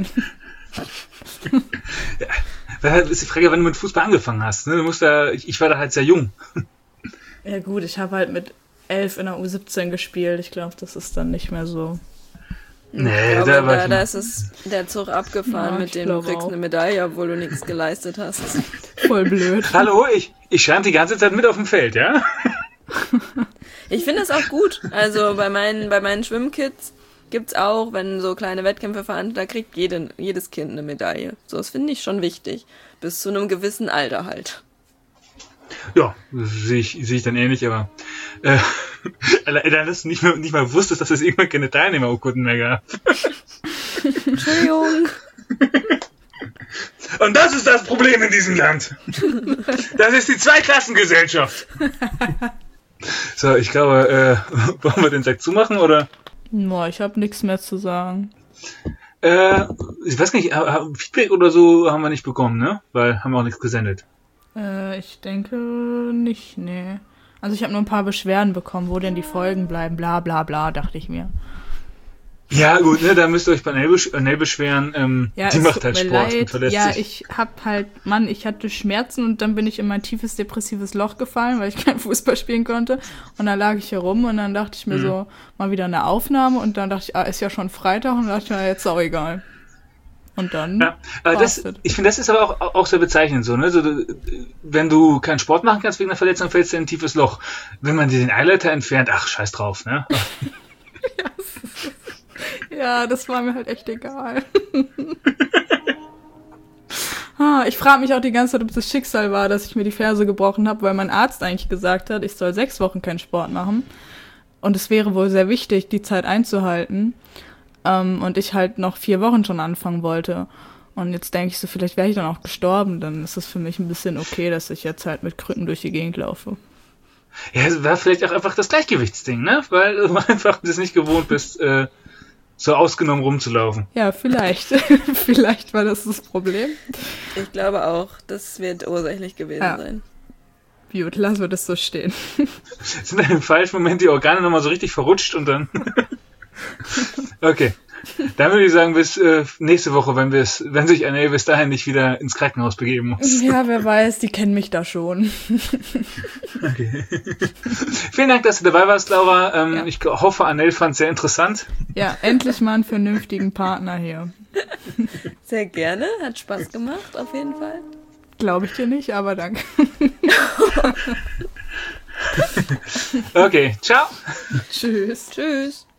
Ja, das ist die Frage, wann du mit Fußball angefangen hast. Ne? Ich war da halt sehr jung. Ja gut, ich habe halt mit 11 in der U17 gespielt. Ich glaube, das ist dann nicht mehr so. Nee, da ist es der Zug abgefahren, Ja, mit dem du kriegst auch eine Medaille, obwohl du nichts geleistet hast. Voll blöd. Hallo, ich stand die ganze Zeit mit auf dem Feld, ja? Ich finde das auch gut. Also bei meinen Schwimmkids gibt's auch, wenn so kleine Wettkämpfe veranstaltet, da kriegt jedes Kind eine Medaille. So, das finde ich schon wichtig. Bis zu einem gewissen Alter halt. Ja, sehe ich dann ähnlich, aber dass du nicht mal wusstest, dass es irgendwann keine Teilnehmerurkunden mehr gab. Entschuldigung. Und das ist das Problem in diesem Land. Das ist die Zweiklassengesellschaft. So, ich glaube, wollen wir den Sack zumachen, oder? Boah, ich habe nichts mehr zu sagen. Ich weiß gar nicht, Feedback oder so haben wir nicht bekommen, ne? Weil haben wir auch nichts gesendet. Ich denke nicht, nee. Also ich habe nur ein paar Beschwerden bekommen, wo denn die Folgen bleiben, bla bla bla, dachte ich mir. Ja gut, ne, da müsst ihr euch bei Nell beschweren, ja, die macht halt Sport und verlässt ja, sich. Ich hatte Schmerzen und dann bin ich in mein tiefes depressives Loch gefallen, weil ich kein Fußball spielen konnte. Und dann lag ich hier rum und dann dachte ich mir so, mal wieder eine Aufnahme und dann dachte ich, ist ja schon Freitag und dann dachte ich, na, jetzt ist auch egal. Und dann Ja, aber ich finde, das ist aber auch sehr bezeichnend so, ne? So, wenn du keinen Sport machen kannst wegen einer Verletzung, fällst du in ein tiefes Loch. Wenn man dir den Eileiter entfernt, ach, scheiß drauf, ne? Ja, das war mir halt echt egal. Ich frage mich auch die ganze Zeit, ob das Schicksal war, dass ich mir die Ferse gebrochen habe, weil mein Arzt eigentlich gesagt hat, ich soll 6 Wochen keinen Sport machen. Und es wäre wohl sehr wichtig, die Zeit einzuhalten. Und ich halt noch 4 Wochen schon anfangen wollte. Und jetzt denke ich so, vielleicht wäre ich dann auch gestorben. Dann ist es für mich ein bisschen okay, dass ich jetzt halt mit Krücken durch die Gegend laufe. Ja, es war vielleicht auch einfach das Gleichgewichtsding, ne? Weil du einfach das nicht gewohnt bist, so ausgenommen rumzulaufen. Ja, vielleicht. Vielleicht war das Problem. Ich glaube auch, das wird ursächlich gewesen sein. Gut, lassen wir das so stehen. Sind dann im falschen Moment die Organe nochmal so richtig verrutscht und dann... Okay. Dann würde ich sagen, bis nächste Woche, wenn sich Annelle bis dahin nicht wieder ins Krankenhaus begeben muss. Ja, wer weiß, die kennen mich da schon. Okay. Vielen Dank, dass du dabei warst, Laura. Ich hoffe, Annelle fand es sehr interessant. Ja, endlich mal einen vernünftigen Partner hier. Sehr gerne, hat Spaß gemacht, auf jeden Fall. Glaube ich dir nicht, aber danke. Okay, ciao. Tschüss. Tschüss.